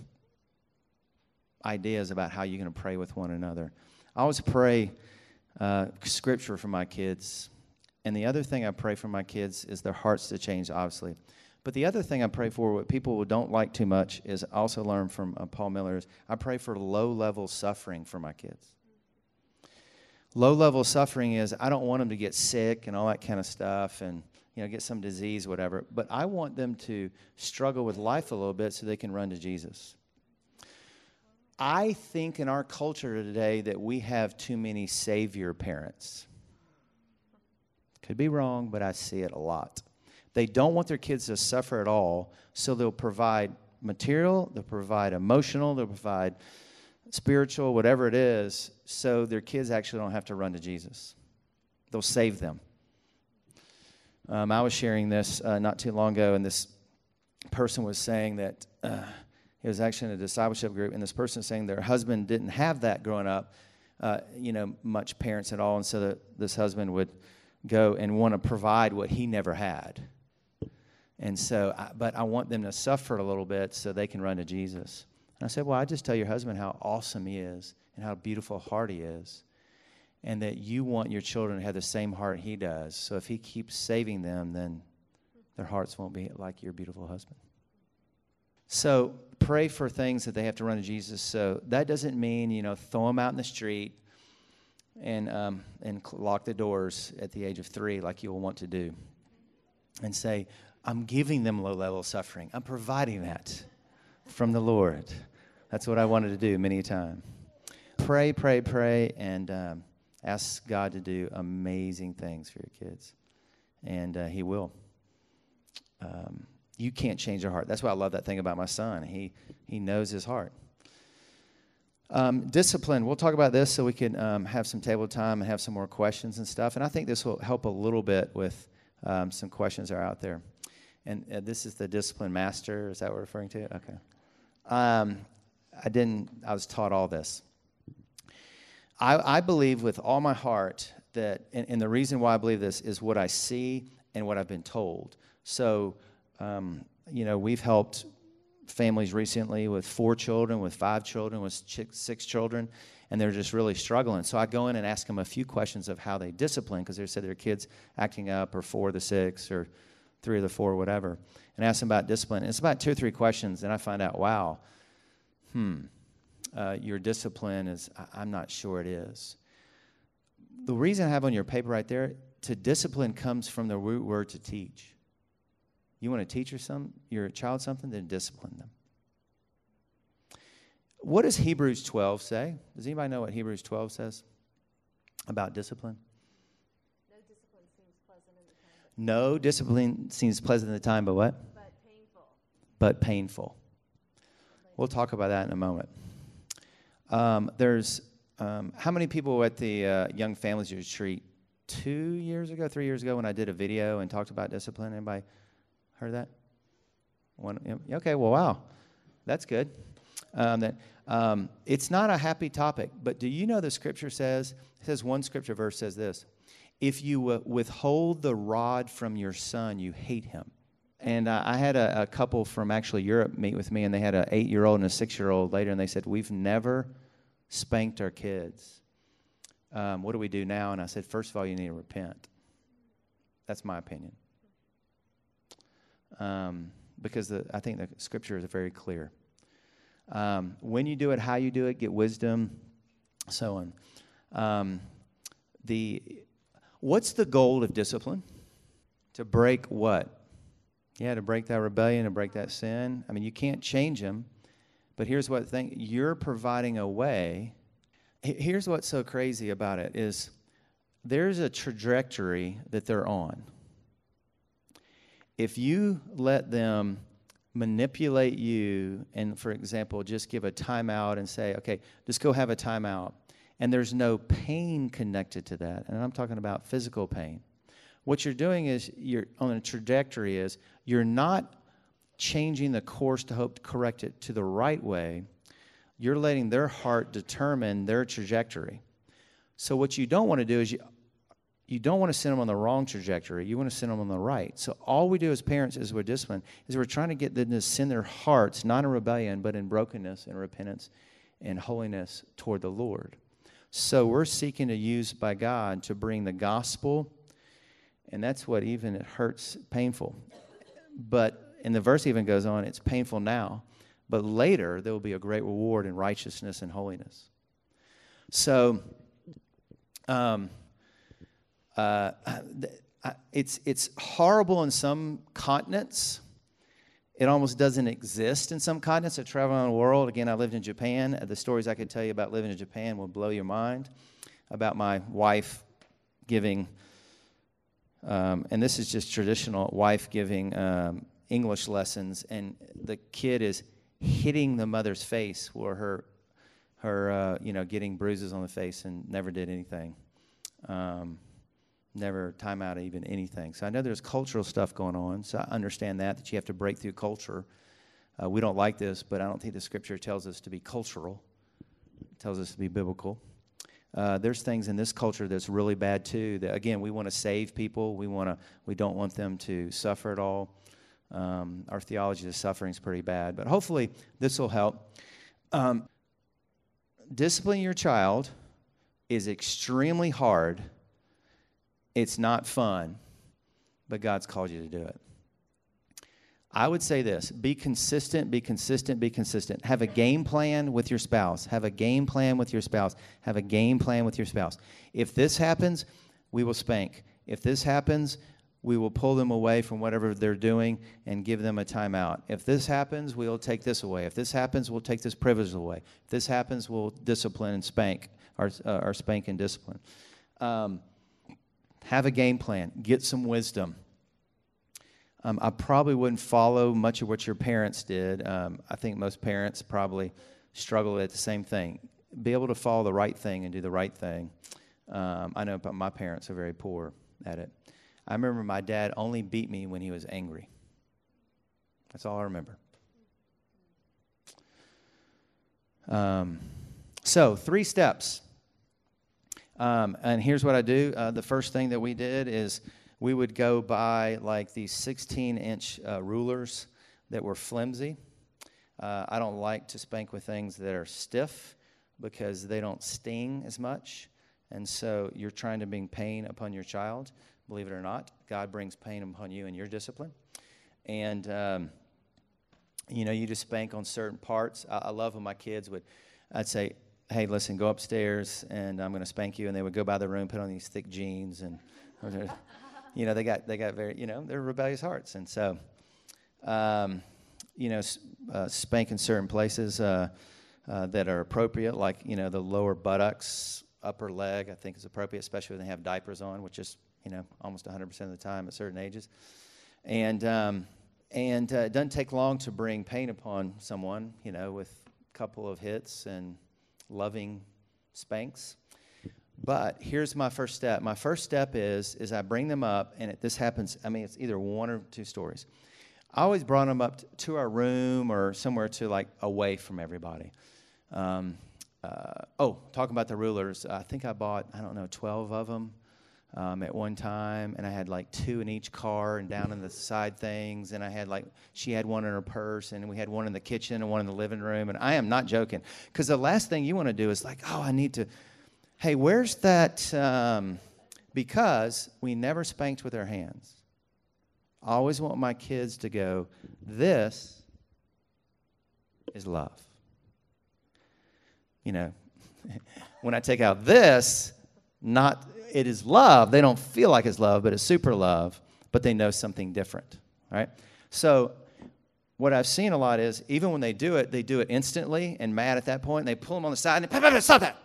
ideas about how you're going to pray with one another. I always pray scripture for my kids. And the other thing I pray for my kids is their hearts to change, obviously. But the other thing I pray for, what people don't like too much, is I also learned from Paul Miller, is I pray for low-level suffering for my kids. Low-level suffering is I don't want them to get sick and all that kind of stuff and get some disease, whatever. But I want them to struggle with life a little bit so they can run to Jesus. I think in our culture today that we have too many savior parents. Could be wrong, but I see it a lot. They don't want their kids to suffer at all, so they'll provide material, they'll provide emotional, they'll provide spiritual, whatever it is, so their kids actually don't have to run to Jesus. They'll save them. I was sharing this not too long ago, and this person was saying that It was actually in a discipleship group, and this person saying their husband didn't have that growing up, much parents at all, and so this husband would go and want to provide what he never had. And so, but I want them to suffer a little bit so they can run to Jesus. And I said, well, I just tell your husband how awesome he is and how beautiful heart he is, and that you want your children to have the same heart he does. So if he keeps saving them, then their hearts won't be like your beautiful husband. So pray for things that they have to run to Jesus. So that doesn't mean, throw them out in the street and lock the doors at the age of 3 like you'll want to do. And say, I'm giving them low-level suffering. I'm providing that from the Lord. That's what I wanted to do many a time. Pray, pray, pray, and ask God to do amazing things for your kids. And he will. You can't change their heart. That's why I love that thing about my son. He knows his heart. Discipline. We'll talk about this so we can have some table time and have some more questions and stuff. And I think this will help a little bit with some questions that are out there. And this is the discipline master. Is that what we're referring to? Okay. I was taught all this. I believe with all my heart that, and the reason why I believe this is what I see and what I've been told. So, we've helped families recently with 4 children, with 5 children, with 6 children, and they're just really struggling. So I go in and ask them a few questions of how they discipline, because they said their kids acting up, or 4 of the 6, or 3 of the 4, whatever, and ask them about discipline. And it's about 2 or 3 questions, and I find out, wow, your discipline is, I'm not sure it is. The reason I have on your paper right there, to discipline comes from the root word to teach. You want to teach your child something, then discipline them. What does Hebrews 12 say? Does anybody know what Hebrews 12 says about discipline? No discipline seems pleasant in the time, but what? But painful. But painful. We'll talk about that in a moment. There's how many people were at the Young Families Retreat 3 years ago when I did a video and talked about discipline? Anybody heard that? Okay, well, wow. That's good. It's not a happy topic, but do you know the scripture says, one scripture verse says this, if you withhold the rod from your son, you hate him. And I had a couple from actually Europe meet with me, and they had an 8-year-old and a 6-year-old later, and they said, we've never spanked our kids. What do we do now? And I said, first of all, you need to repent. That's my opinion. Because I think the scripture is very clear. When you do it, how you do it, get wisdom, so on. What's the goal of discipline? To break what? Yeah, to break that rebellion, to break that sin. I mean, you can't change them, but here's what you're providing a way. Here's what's so crazy about it is there's a trajectory that they're on. If you let them manipulate you and, for example, just give a timeout and say, okay, just go have a timeout, and there's no pain connected to that, and I'm talking about physical pain, what you're doing is you're on a trajectory is you're not changing the course to hope to correct it to the right way. You're letting their heart determine their trajectory. So what you don't want to do is you don't want to send them on the wrong trajectory. You want to send them on the right. So all we do as parents is we're disciplined, is we're trying to get them to send their hearts, not in rebellion, but in brokenness and repentance and holiness toward the Lord. So we're seeking to use by God to bring the gospel, and that's what even it hurts, painful. But, and the verse even goes on, it's painful now, but later there will be a great reward in righteousness and holiness. So, it's horrible in some continents. It almost doesn't exist in some continents. I travel around the world. Again, I lived in Japan. The stories I could tell you about living in Japan will blow your mind. About my wife giving, and this is just traditional, wife giving English lessons, and the kid is hitting the mother's face for her getting bruises on the face and never did anything. Never time out even anything. So I know there's cultural stuff going on, so I understand that you have to break through culture. We don't like this, but I don't think the Scripture tells us to be cultural. It tells us to be biblical. There's things in this culture that's really bad too. That again, we want to save people. We don't want them to suffer at all. Our theology of suffering is pretty bad, but hopefully this will help. Disciplining your child is extremely hard. It's not fun, but God's called you to do it. I would say this: be consistent, be consistent, be consistent. Have a game plan with your spouse. Have a game plan with your spouse. Have a game plan with your spouse. If this happens, we will spank. If this happens, we will pull them away from whatever they're doing and give them a timeout. If this happens, we'll take this away. If this happens, we'll take this privilege away. If this happens, we'll discipline and spank, or spank and discipline. Have a game plan. Get some wisdom. I probably wouldn't follow much of what your parents did. I think most parents probably struggle at the same thing. Be able to follow the right thing and do the right thing. I know, but my parents are very poor at it. I remember my dad only beat me when he was angry. That's all I remember. So 3 steps. And here's what I do. The first thing that we did is we would go buy like these 16-inch rulers that were flimsy. I don't like to spank with things that are stiff because they don't sting as much. And so you're trying to bring pain upon your child. Believe it or not, God brings pain upon you in your discipline. And, you just spank on certain parts. I love when my kids I'd say, hey, listen, go upstairs, and I'm going to spank you. And they would go by the room, put on these thick jeans, and, they got very, they're rebellious hearts. And so, spanking certain places that are appropriate, like, the lower buttocks, upper leg, I think is appropriate, especially when they have diapers on, which is, almost 100% of the time at certain ages. And it doesn't take long to bring pain upon someone, with a couple of hits and loving spanks. But here's my first step. My first step is I bring them up, and this happens, it's either 1 or 2 stories. I always brought them up to our room or somewhere to, like, away from everybody. Talking about the rulers, I think I bought, 12 of them. At one time, and I had like 2 in each car and down in the side things, and I had she had one in her purse, and we had one in the kitchen and one in the living room, and I am not joking, because the last thing you want to do is like, I need to, hey, where's that, because we never spanked with our hands. I always want my kids to go, this is love. When I take out this, it is love. They don't feel like it's love, but it's super love, but they know something different, right? So what I've seen a lot is even when they do it instantly and mad at that point, and they pull them on the side and stop that.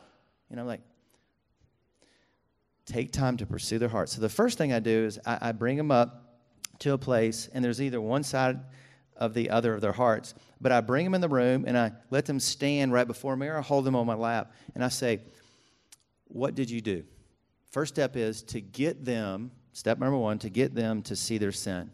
Take time to pursue their heart. So the first thing I do is I bring them up to a place, and there's either one side of the other of their hearts, but I bring them in the room, and I let them stand right before me, or I hold them on my lap, and I say, what did you do? First step is to get them, step number 1, to get them to see their sin,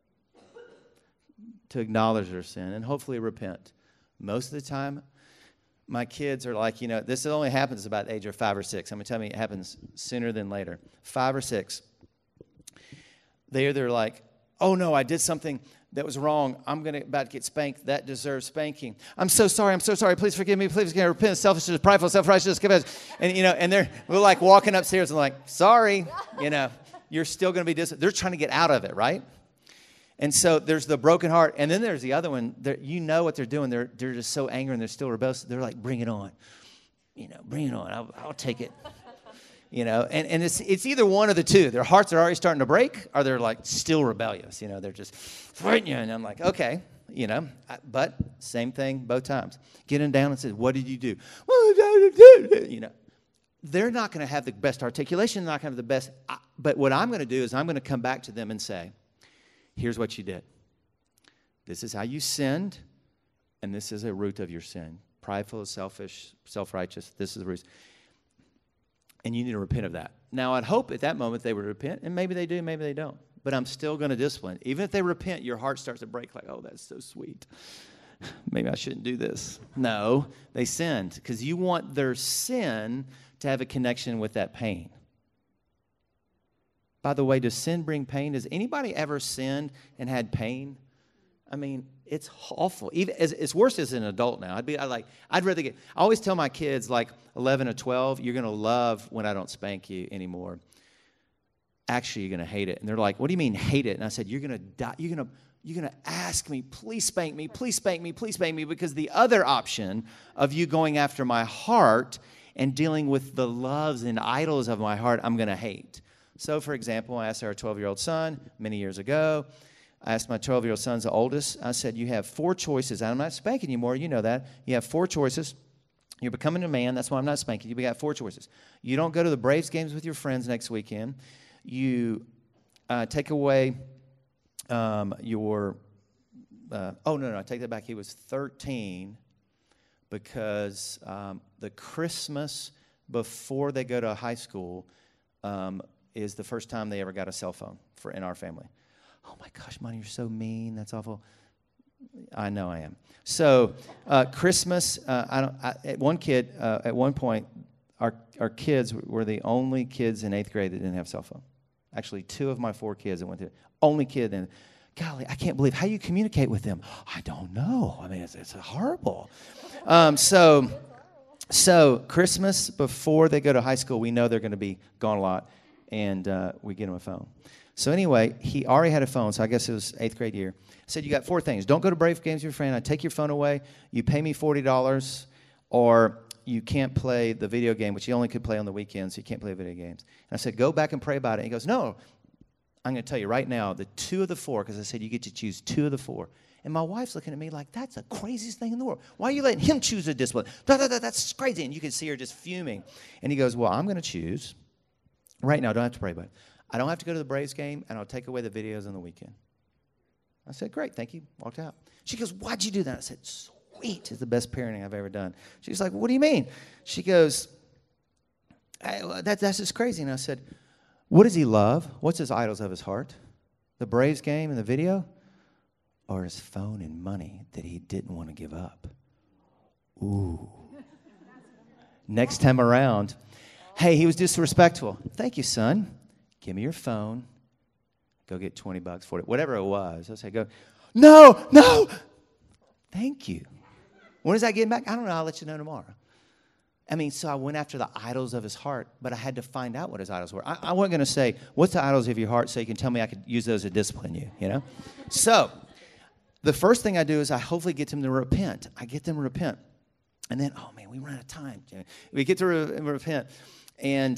to acknowledge their sin, and hopefully repent. Most of the time, my kids are like, this only happens about the age of 5 or 6. I'm going to tell you, it happens sooner than later. 5 or 6. They're like, oh, no, I did something that was wrong. I'm about to get spanked. That deserves spanking. I'm so sorry. Please forgive me. Please forgive me. Repent. Selfishness, prideful, self-righteousness. And, and we're like walking upstairs and like, sorry, you're still going to be they're trying to get out of it, right? And so there's the broken heart. And then there's the other one. What they're doing. They're just so angry and they're still rebellious. They're like, bring it on. Bring it on. I'll take it. And it's either one of the two. Their hearts are already starting to break, or they're like still rebellious. They're just fighting you. And I'm like, okay, but same thing both times. Get them down and say, what did you do? They're not going to have the best articulation. They're not going to have the best. But what I'm going to do is I'm going to come back to them and say, here's what you did. This is how you sinned, and this is a root of your sin. Prideful, selfish, self-righteous. This is the root. And you need to repent of that. Now, I'd hope at that moment they would repent, and maybe they do, maybe they don't. But I'm still going to discipline. Even if they repent, your heart starts to break like, oh, that's so sweet. maybe I shouldn't do this. No, they sinned because you want their sin to have a connection with that pain. By the way, does sin bring pain? Has anybody ever sinned and had pain? I mean, it's awful. Even it's worse as an adult now. I always tell my kids, like 11 or 12, you're going to love when I don't spank you anymore. Actually, you're going to hate it. And they're like, what do you mean hate it? And I said, you're going to die. You're going to ask me, please spank me, please spank me, please spank me, because the other option of you going after my heart and dealing with the loves and idols of my heart, I'm going to hate. So, for example, I asked our 12-year-old son many years ago. I asked my 12-year-old son's the oldest. I said, you have 4 choices. I'm not spanking you more. You know that. You have 4 choices. You're becoming a man. That's why I'm not spanking you. We got 4 choices. You don't go to the Braves games with your friends next weekend. You take away your I take that back. He was 13 because the Christmas before they go to high school is the first time they ever got a cell phone in our family. Oh my gosh, Monty, you're so mean. That's awful. I know I am. So Christmas, at one point, our kids were the only kids in 8th grade that didn't have cell phone. Actually, 2 of my 4 kids that went through it. Only kid. And golly, I can't believe how you communicate with them. I don't know. I mean, it's horrible. So Christmas before they go to high school, we know they're going to be gone a lot, and we get them a phone. So anyway, he already had a phone, so I guess it was 8th grade year. I said, you got 4 things. Don't go to Brave games with your friend. I take your phone away. You pay me $40, or you can't play the video game, which you only could play on the weekends, so you can't play video games. And I said, go back and pray about it. And he goes, no, I'm going to tell you right now, the 2 of the 4, because I said you get to choose 2 of the 4. And my wife's looking at me like, that's the craziest thing in the world. Why are you letting him choose a discipline? That's crazy. And you can see her just fuming. And he goes, well, I'm going to choose. Right now, I don't have to pray about it. I don't have to go to the Braves game, and I'll take away the videos on the weekend. I said, great, thank you. Walked out. She goes, why'd you do that? I said, sweet. It's the best parenting I've ever done. She's like, what do you mean? She goes, that's just crazy. And I said, what does he love? What's his idols of his heart? The Braves game and the video? Or his phone and money that he didn't want to give up? Ooh. Next time around, hey, he was disrespectful. Thank you, son. Give me your phone. Go get $20, $40, whatever it was. I say, go, no. Thank you. When is that getting back? I don't know. I'll let you know tomorrow. I mean, so I went after the idols of his heart, but I had to find out what his idols were. I wasn't going to say, what's the idols of your heart, so you can tell me I could use those to discipline you, you know? So the first thing I do is I hopefully get them to repent. I get them to repent. And then, oh, man, we run out of time. We get to repent. And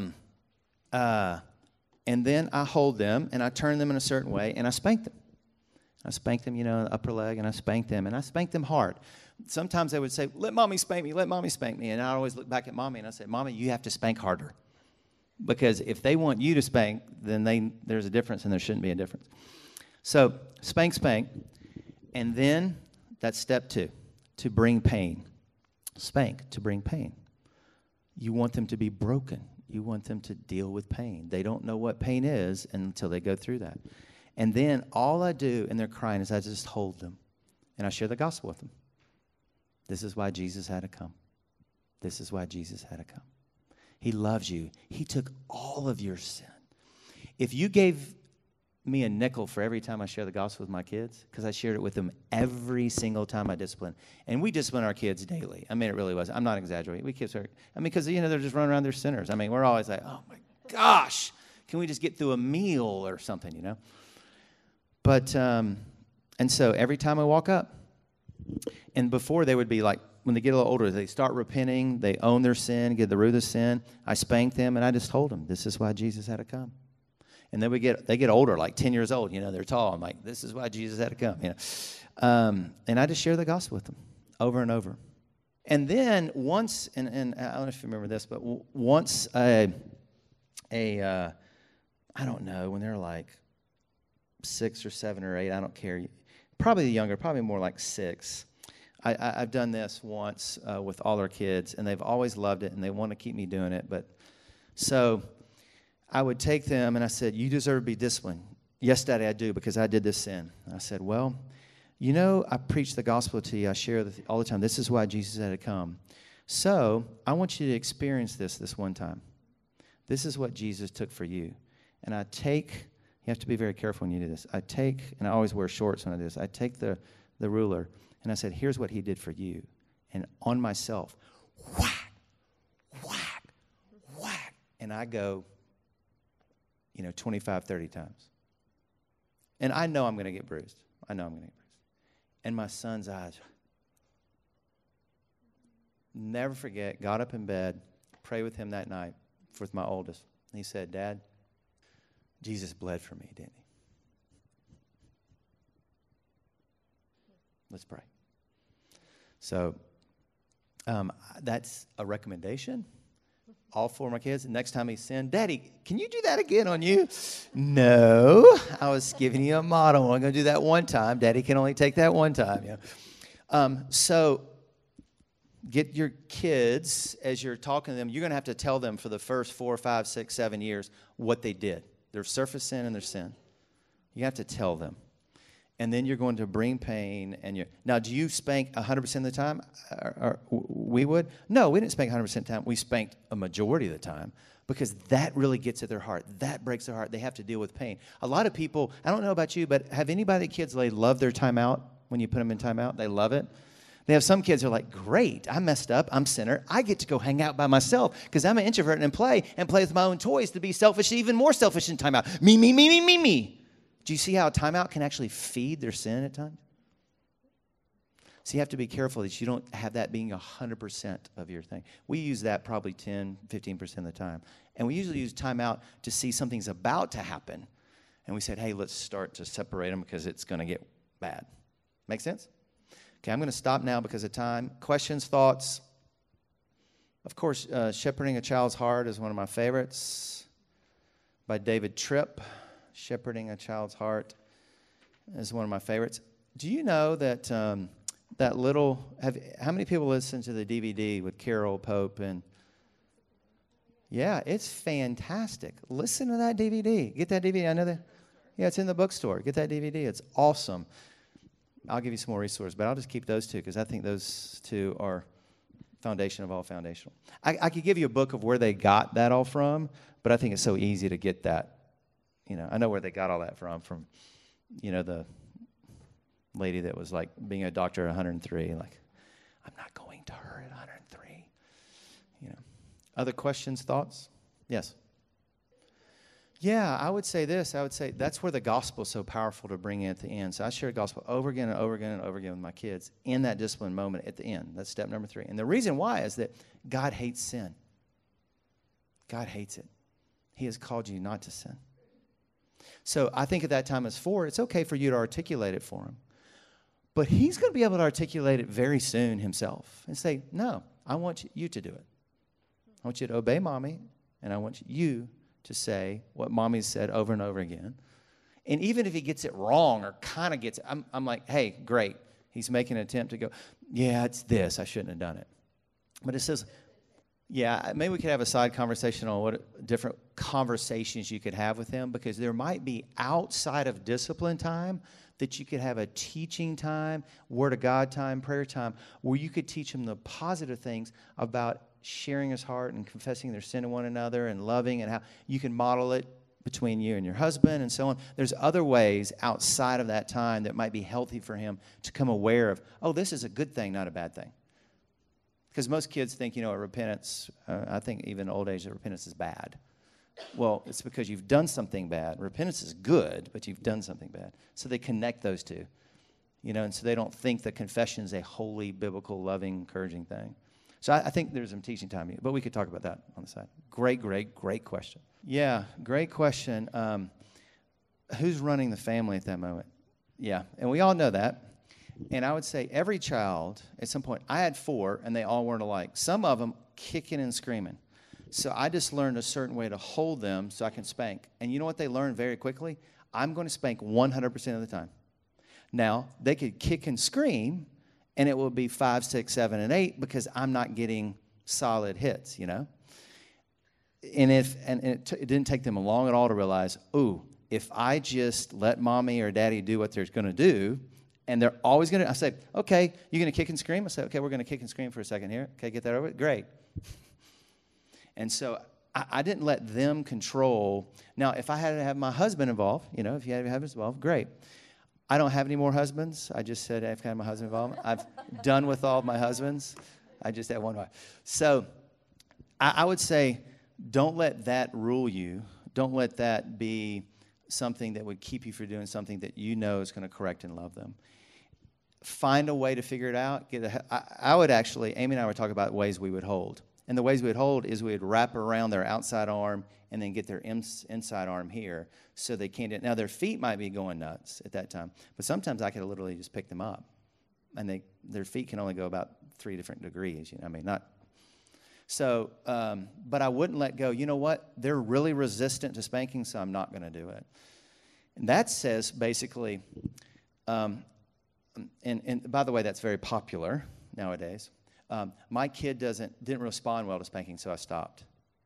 then I hold them, and I turn them in a certain way, and I spank them. I spank them, the upper leg, and I spank them hard. Sometimes they would say, let mommy spank me, let mommy spank me. And I always look back at mommy, and I say, mommy, you have to spank harder. Because if they want you to spank, then there's a difference, and there shouldn't be a difference. So spank. And then that's step 2, to bring pain. Spank, to bring pain. You want them to be broken. You want them to deal with pain. They don't know what pain is until they go through that. And then all I do, and they're crying, is I just hold them. And I share the gospel with them. This is why Jesus had to come. This is why Jesus had to come. He loves you. He took all of your sin. If you gave me a nickel for every time I share the gospel with my kids, because I shared it with them every single time I discipline. And we discipline our kids daily. I mean, it really was. I'm not exaggerating. Because, they're just running around, they're sinners. I mean, we're always like, oh, my gosh, can we just get through a meal or something, But, and so every time I walk up, and before they would be like, when they get a little older, they start repenting, they own their sin, get the root of the sin. I spank them, and I just told them, this is why Jesus had to come. And then they get older, like 10 years old, they're tall. I'm like, this is why Jesus had to come, And I just share the gospel with them over and over. And then once, and I don't know if you remember this, but once I don't know, when they're like 6 or 7 or 8, I don't care. Probably younger, probably more like 6. I've done this once with all our kids, and they've always loved it, and they want to keep me doing it. But so I would take them, and I said, you deserve to be disciplined. Yes, Daddy, I do, because I did this sin. I said, well, You know, I preach the gospel to you. I share all the time. This is why Jesus had to come. So I want you to experience this one time. This is what Jesus took for you. And I take, you have to be very careful when you do this. I take, and I always wear shorts when I do this. I take the ruler, and I said, here's what he did for you. And on myself, whack, whack, whack. And I go, 25, 30 times. And I know I'm going to get bruised. And my son's eyes, never forget, got up in bed, prayed with him that night with my oldest. And he said, Dad, Jesus bled for me, didn't he? Let's pray. So that's a recommendation. All four of my kids. Next time he sinned, Daddy, can you do that again on you? No, I was giving you a model. I'm going to do that one time. Daddy can only take that one time. So get your kids, as you're talking to them, you're going to have to tell them for the first 4, 5, 6, 7 years what they did. Their surface sin and their sin. You have to tell them. And then you're going to bring pain. Now, do you spank 100% of the time? Or we would? No, we didn't spank 100% of the time. We spanked a majority of the time because that really gets at their heart. That breaks their heart. They have to deal with pain. A lot of people, I don't know about you, but have anybody kids, they love their timeout when you put them in timeout? They love it. They have some kids who are like, great, I messed up, I'm sinner. I get to go hang out by myself because I'm an introvert and play with my own toys to be selfish, even more selfish in timeout. Me, me, me, me, me, me. Do you see how a timeout can actually feed their sin at times? So you have to be careful that you don't have that being 100% of your thing. We use that probably 10, 15% of the time. And we usually use timeout to see something's about to happen. And we said, hey, let's start to separate them because it's going to get bad. Make sense? Okay, I'm going to stop now because of time. Questions, thoughts? Of course, Shepherding a Child's Heart is one of my favorites by David Tripp. Shepherding a Child's Heart is one of my favorites. Do you know that how many people listen to the DVD with Carol Pope? Yeah, it's fantastic. Listen to that DVD. Get that DVD. I know that. Yeah, it's in the bookstore. Get that DVD. It's awesome. I'll give you some more resources, but I'll just keep those two because I think those two are foundation of all foundational. I could give you a book of where they got that all from, but I think it's so easy to get that. I know where they got all that from, the lady that was like being a doctor at 103, like, I'm not going to her at 103. Other questions, thoughts? Yes. Yeah, I would say this. I would say that's where the gospel is so powerful to bring in at the end. So I share the gospel over again and over again and over again with my kids in that discipline moment at the end. That's step number 3. And the reason why is that God hates sin. God hates it. He has called you not to sin. So I think at that time as 4, it's okay for you to articulate it for him. But he's going to be able to articulate it very soon himself and say, no, I want you to do it. I want you to obey mommy, and I want you to say what mommy said over and over again. And even if he gets it wrong or kind of gets it, I'm like, hey, great. He's making an attempt to go, yeah, it's this. I shouldn't have done it. But it says, yeah, maybe we could have a side conversation on what different conversations you could have with him, because there might be outside of discipline time that you could have a teaching time, Word of God time, prayer time, where you could teach him the positive things about sharing his heart and confessing their sin to one another and loving, and how you can model it between you and your husband and so on. There's other ways outside of that time that might be healthy for him to come aware of, oh, this is a good thing, not a bad thing. Because most kids think, repentance, I think even old age, that repentance is bad. Well, it's because you've done something bad. Repentance is good, but you've done something bad. So they connect those two, and so they don't think that confession is a holy, biblical, loving, encouraging thing. So I think there's some teaching time, but we could talk about that on the side. Great question. Yeah, great question. Who's running the family at that moment? Yeah, and we all know that. And I would say every child, at some point, I had 4, and they all weren't alike. Some of them kicking and screaming. So I just learned a certain way to hold them so I can spank. And you know what they learned very quickly? I'm going to spank 100% of the time. Now, they could kick and scream, and it will be 5, 6, 7, and 8 because I'm not getting solid hits, And it didn't take them long at all to realize, if I just let mommy or daddy do what they're going to do, And they're always going to, I say, okay, you're going to kick and scream? I say, okay, we're going to kick and scream for a second here. Okay, get that over with? Great. And so I didn't let them control. Now, if I had to have my husband involved, if you had to have husbands involved, great. I don't have any more husbands. I just said I've got my husband involved. I've done with all of my husbands. I just have one wife. So I would say don't let that rule you. Don't let that be something that would keep you from doing something that you know is going to correct and love them. Find a way to figure it out. I would actually, Amy and I were talking about ways we would hold. And the ways we would hold is we would wrap around their outside arm and then get their inside arm here so they can't. Now, their feet might be going nuts at that time, but sometimes I could literally just pick them up. And their feet can only go about 3 different degrees. Not. So, but I wouldn't let go. You know what? They're really resistant to spanking, so I'm not going to do it. And that says basically, and by the way, that's very popular nowadays. My kid didn't respond well to spanking, so I stopped.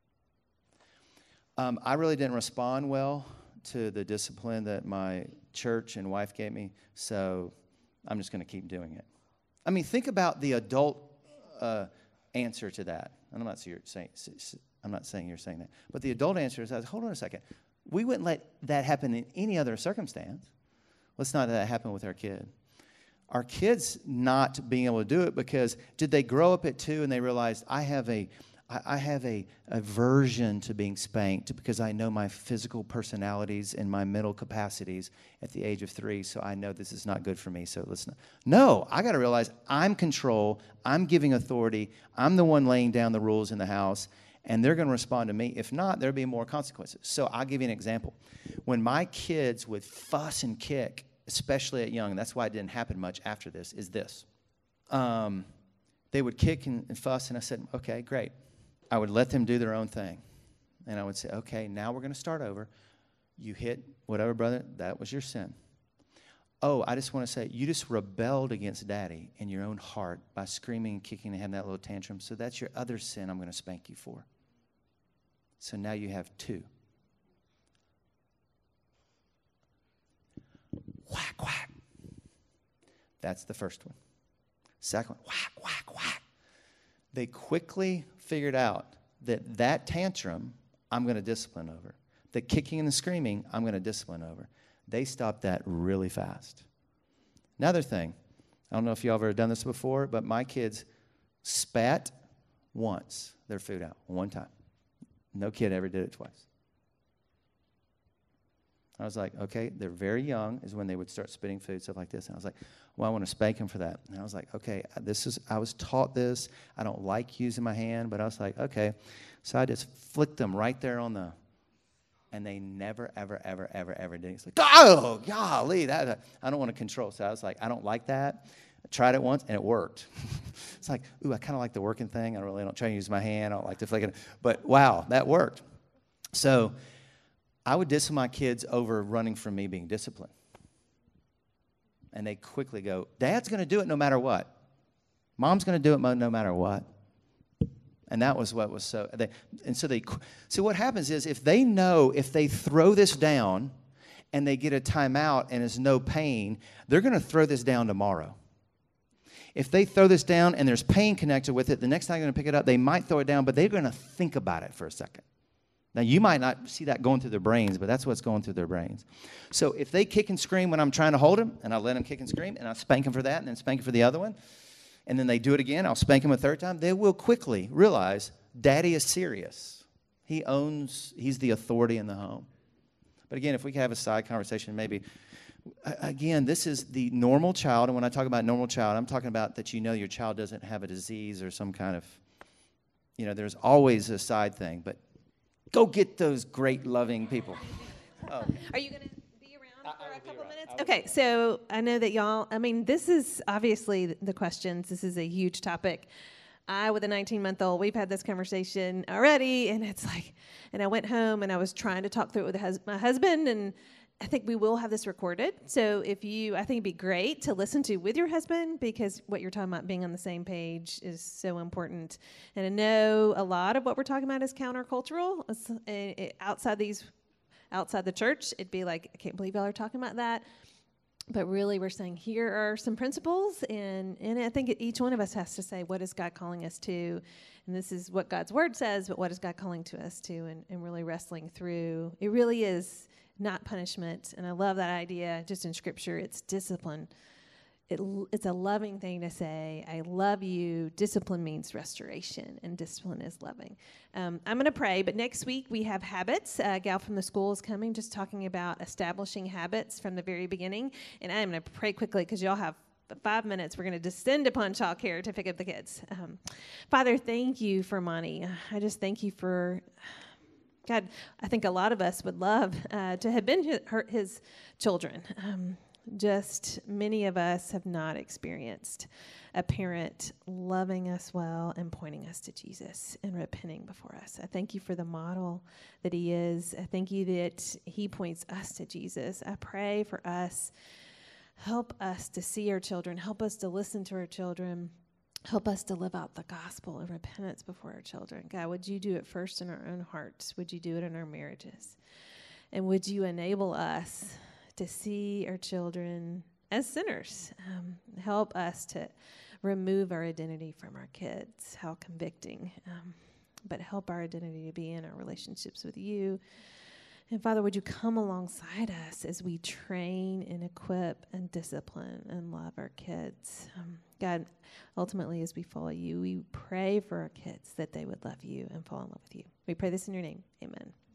I really didn't respond well to the discipline that my church and wife gave me, so I'm just going to keep doing it. I mean, think about the adult answer to that. And I'm not saying you're saying that, but the adult answer is, hold on a second. We wouldn't let that happen in any other circumstance. Let's not let that happen with our kid. Our kids not being able to do it because did they grow up at 2 and they realized I have a aversion to being spanked because I know my physical personalities and my mental capacities at the age of 3, so I know this is not good for me, so listen. No, I got to realize I'm control, I'm giving authority, I'm the one laying down the rules in the house, and they're going to respond to me. If not, there'll be more consequences. So I'll give you an example. When my kids would fuss and kick, especially at young, and that's why it didn't happen much after this, is this. They would kick and fuss, and I said, okay, great. I would let them do their own thing. And I would say, okay, now we're going to start over. You hit whatever, brother, that was your sin. Oh, I just want to say, you just rebelled against Daddy in your own heart by screaming and kicking and having that little tantrum. So that's your other sin I'm going to spank you for. So now you have 2. Whack, whack. That's the first one. Second one, whack, whack, whack. They quickly figured out that tantrum, I'm going to discipline over. The kicking and the screaming, I'm going to discipline over. They stopped that really fast. Another thing, I don't know if y'all have ever done this before, but my kids spat once their food out, one time. No kid ever did it twice. I was like, okay, they're very young is when they would start spitting food, stuff like this. And I was like, well, I want to spank them for that. And I was like, okay, I was taught this. I don't like using my hand, but I was like, okay. So I just flicked them right there and they never, ever, ever, ever, ever did. It's like, oh, golly, I don't want to control. So I was like, I don't like that. I tried it once, and it worked. It's like, ooh, I kind of like the working thing. I really don't try to use my hand. I don't like to flick it. But, wow, that worked. So I would discipline my kids over running from me being disciplined. And they quickly go, Dad's going to do it no matter what. Mom's going to do it no matter what. And that was what was so. So what happens is if they throw this down and they get a timeout and there's no pain, they're going to throw this down tomorrow. If they throw this down and there's pain connected with it, the next time they're going to pick it up, they might throw it down, but they're going to think about it for a second. Now, you might not see that going through their brains, but that's what's going through their brains. So if they kick and scream when I'm trying to hold them, and I let them kick and scream, and I spank them for that, and then spank them for the other one, and then they do it again, I'll spank them a third time, they will quickly realize Daddy is serious. He's the authority in the home. But again, if we could have a side conversation, maybe, again, this is the normal child, and when I talk about normal child, I'm talking about that your child doesn't have a disease or some kind of, there's always a side thing, but go get those great, loving people. Oh. Are you going to be around for a couple minutes? Okay, so I know that y'all, this is obviously the questions. This is a huge topic. With a 19-month-old, we've had this conversation already, and it's like, and I went home, and I was trying to talk through it with my husband, and I think we will have this recorded. So I think it'd be great to listen to with your husband, because what you're talking about, being on the same page, is so important. And I know a lot of what we're talking about is countercultural. Outside the church, it'd be like, I can't believe y'all are talking about that. But really, we're saying here are some principles, and I think each one of us has to say, what is God calling us to? And this is what God's word says, but what is God calling to us to? And really wrestling through. It really is not punishment, and I love that idea. Just in Scripture, it's discipline. It's a loving thing to say, I love you. Discipline means restoration, and discipline is loving. I'm going to pray, but next week we have habits. A gal from the school is coming, just talking about establishing habits from the very beginning. And I'm going to pray quickly because y'all have 5 minutes. We're going to descend upon childcare to pick up the kids. Father, thank you for Monty. I just thank you for... God, I think a lot of us would love to have been his children. Just many of us have not experienced a parent loving us well and pointing us to Jesus and repenting before us. I thank you for the model that he is. I thank you that he points us to Jesus. I pray for us. Help us to see our children. Help us to listen to our children. Help us to live out the gospel of repentance before our children. God, would you do it first in our own hearts? Would you do it in our marriages? And would you enable us to see our children as sinners? Help us to remove our identity from our kids. How convicting. But help our identity to be in our relationships with you. And Father, would you come alongside us as we train and equip and discipline and love our kids? God, ultimately, as we follow you, we pray for our kids that they would love you and fall in love with you. We pray this in your name. Amen.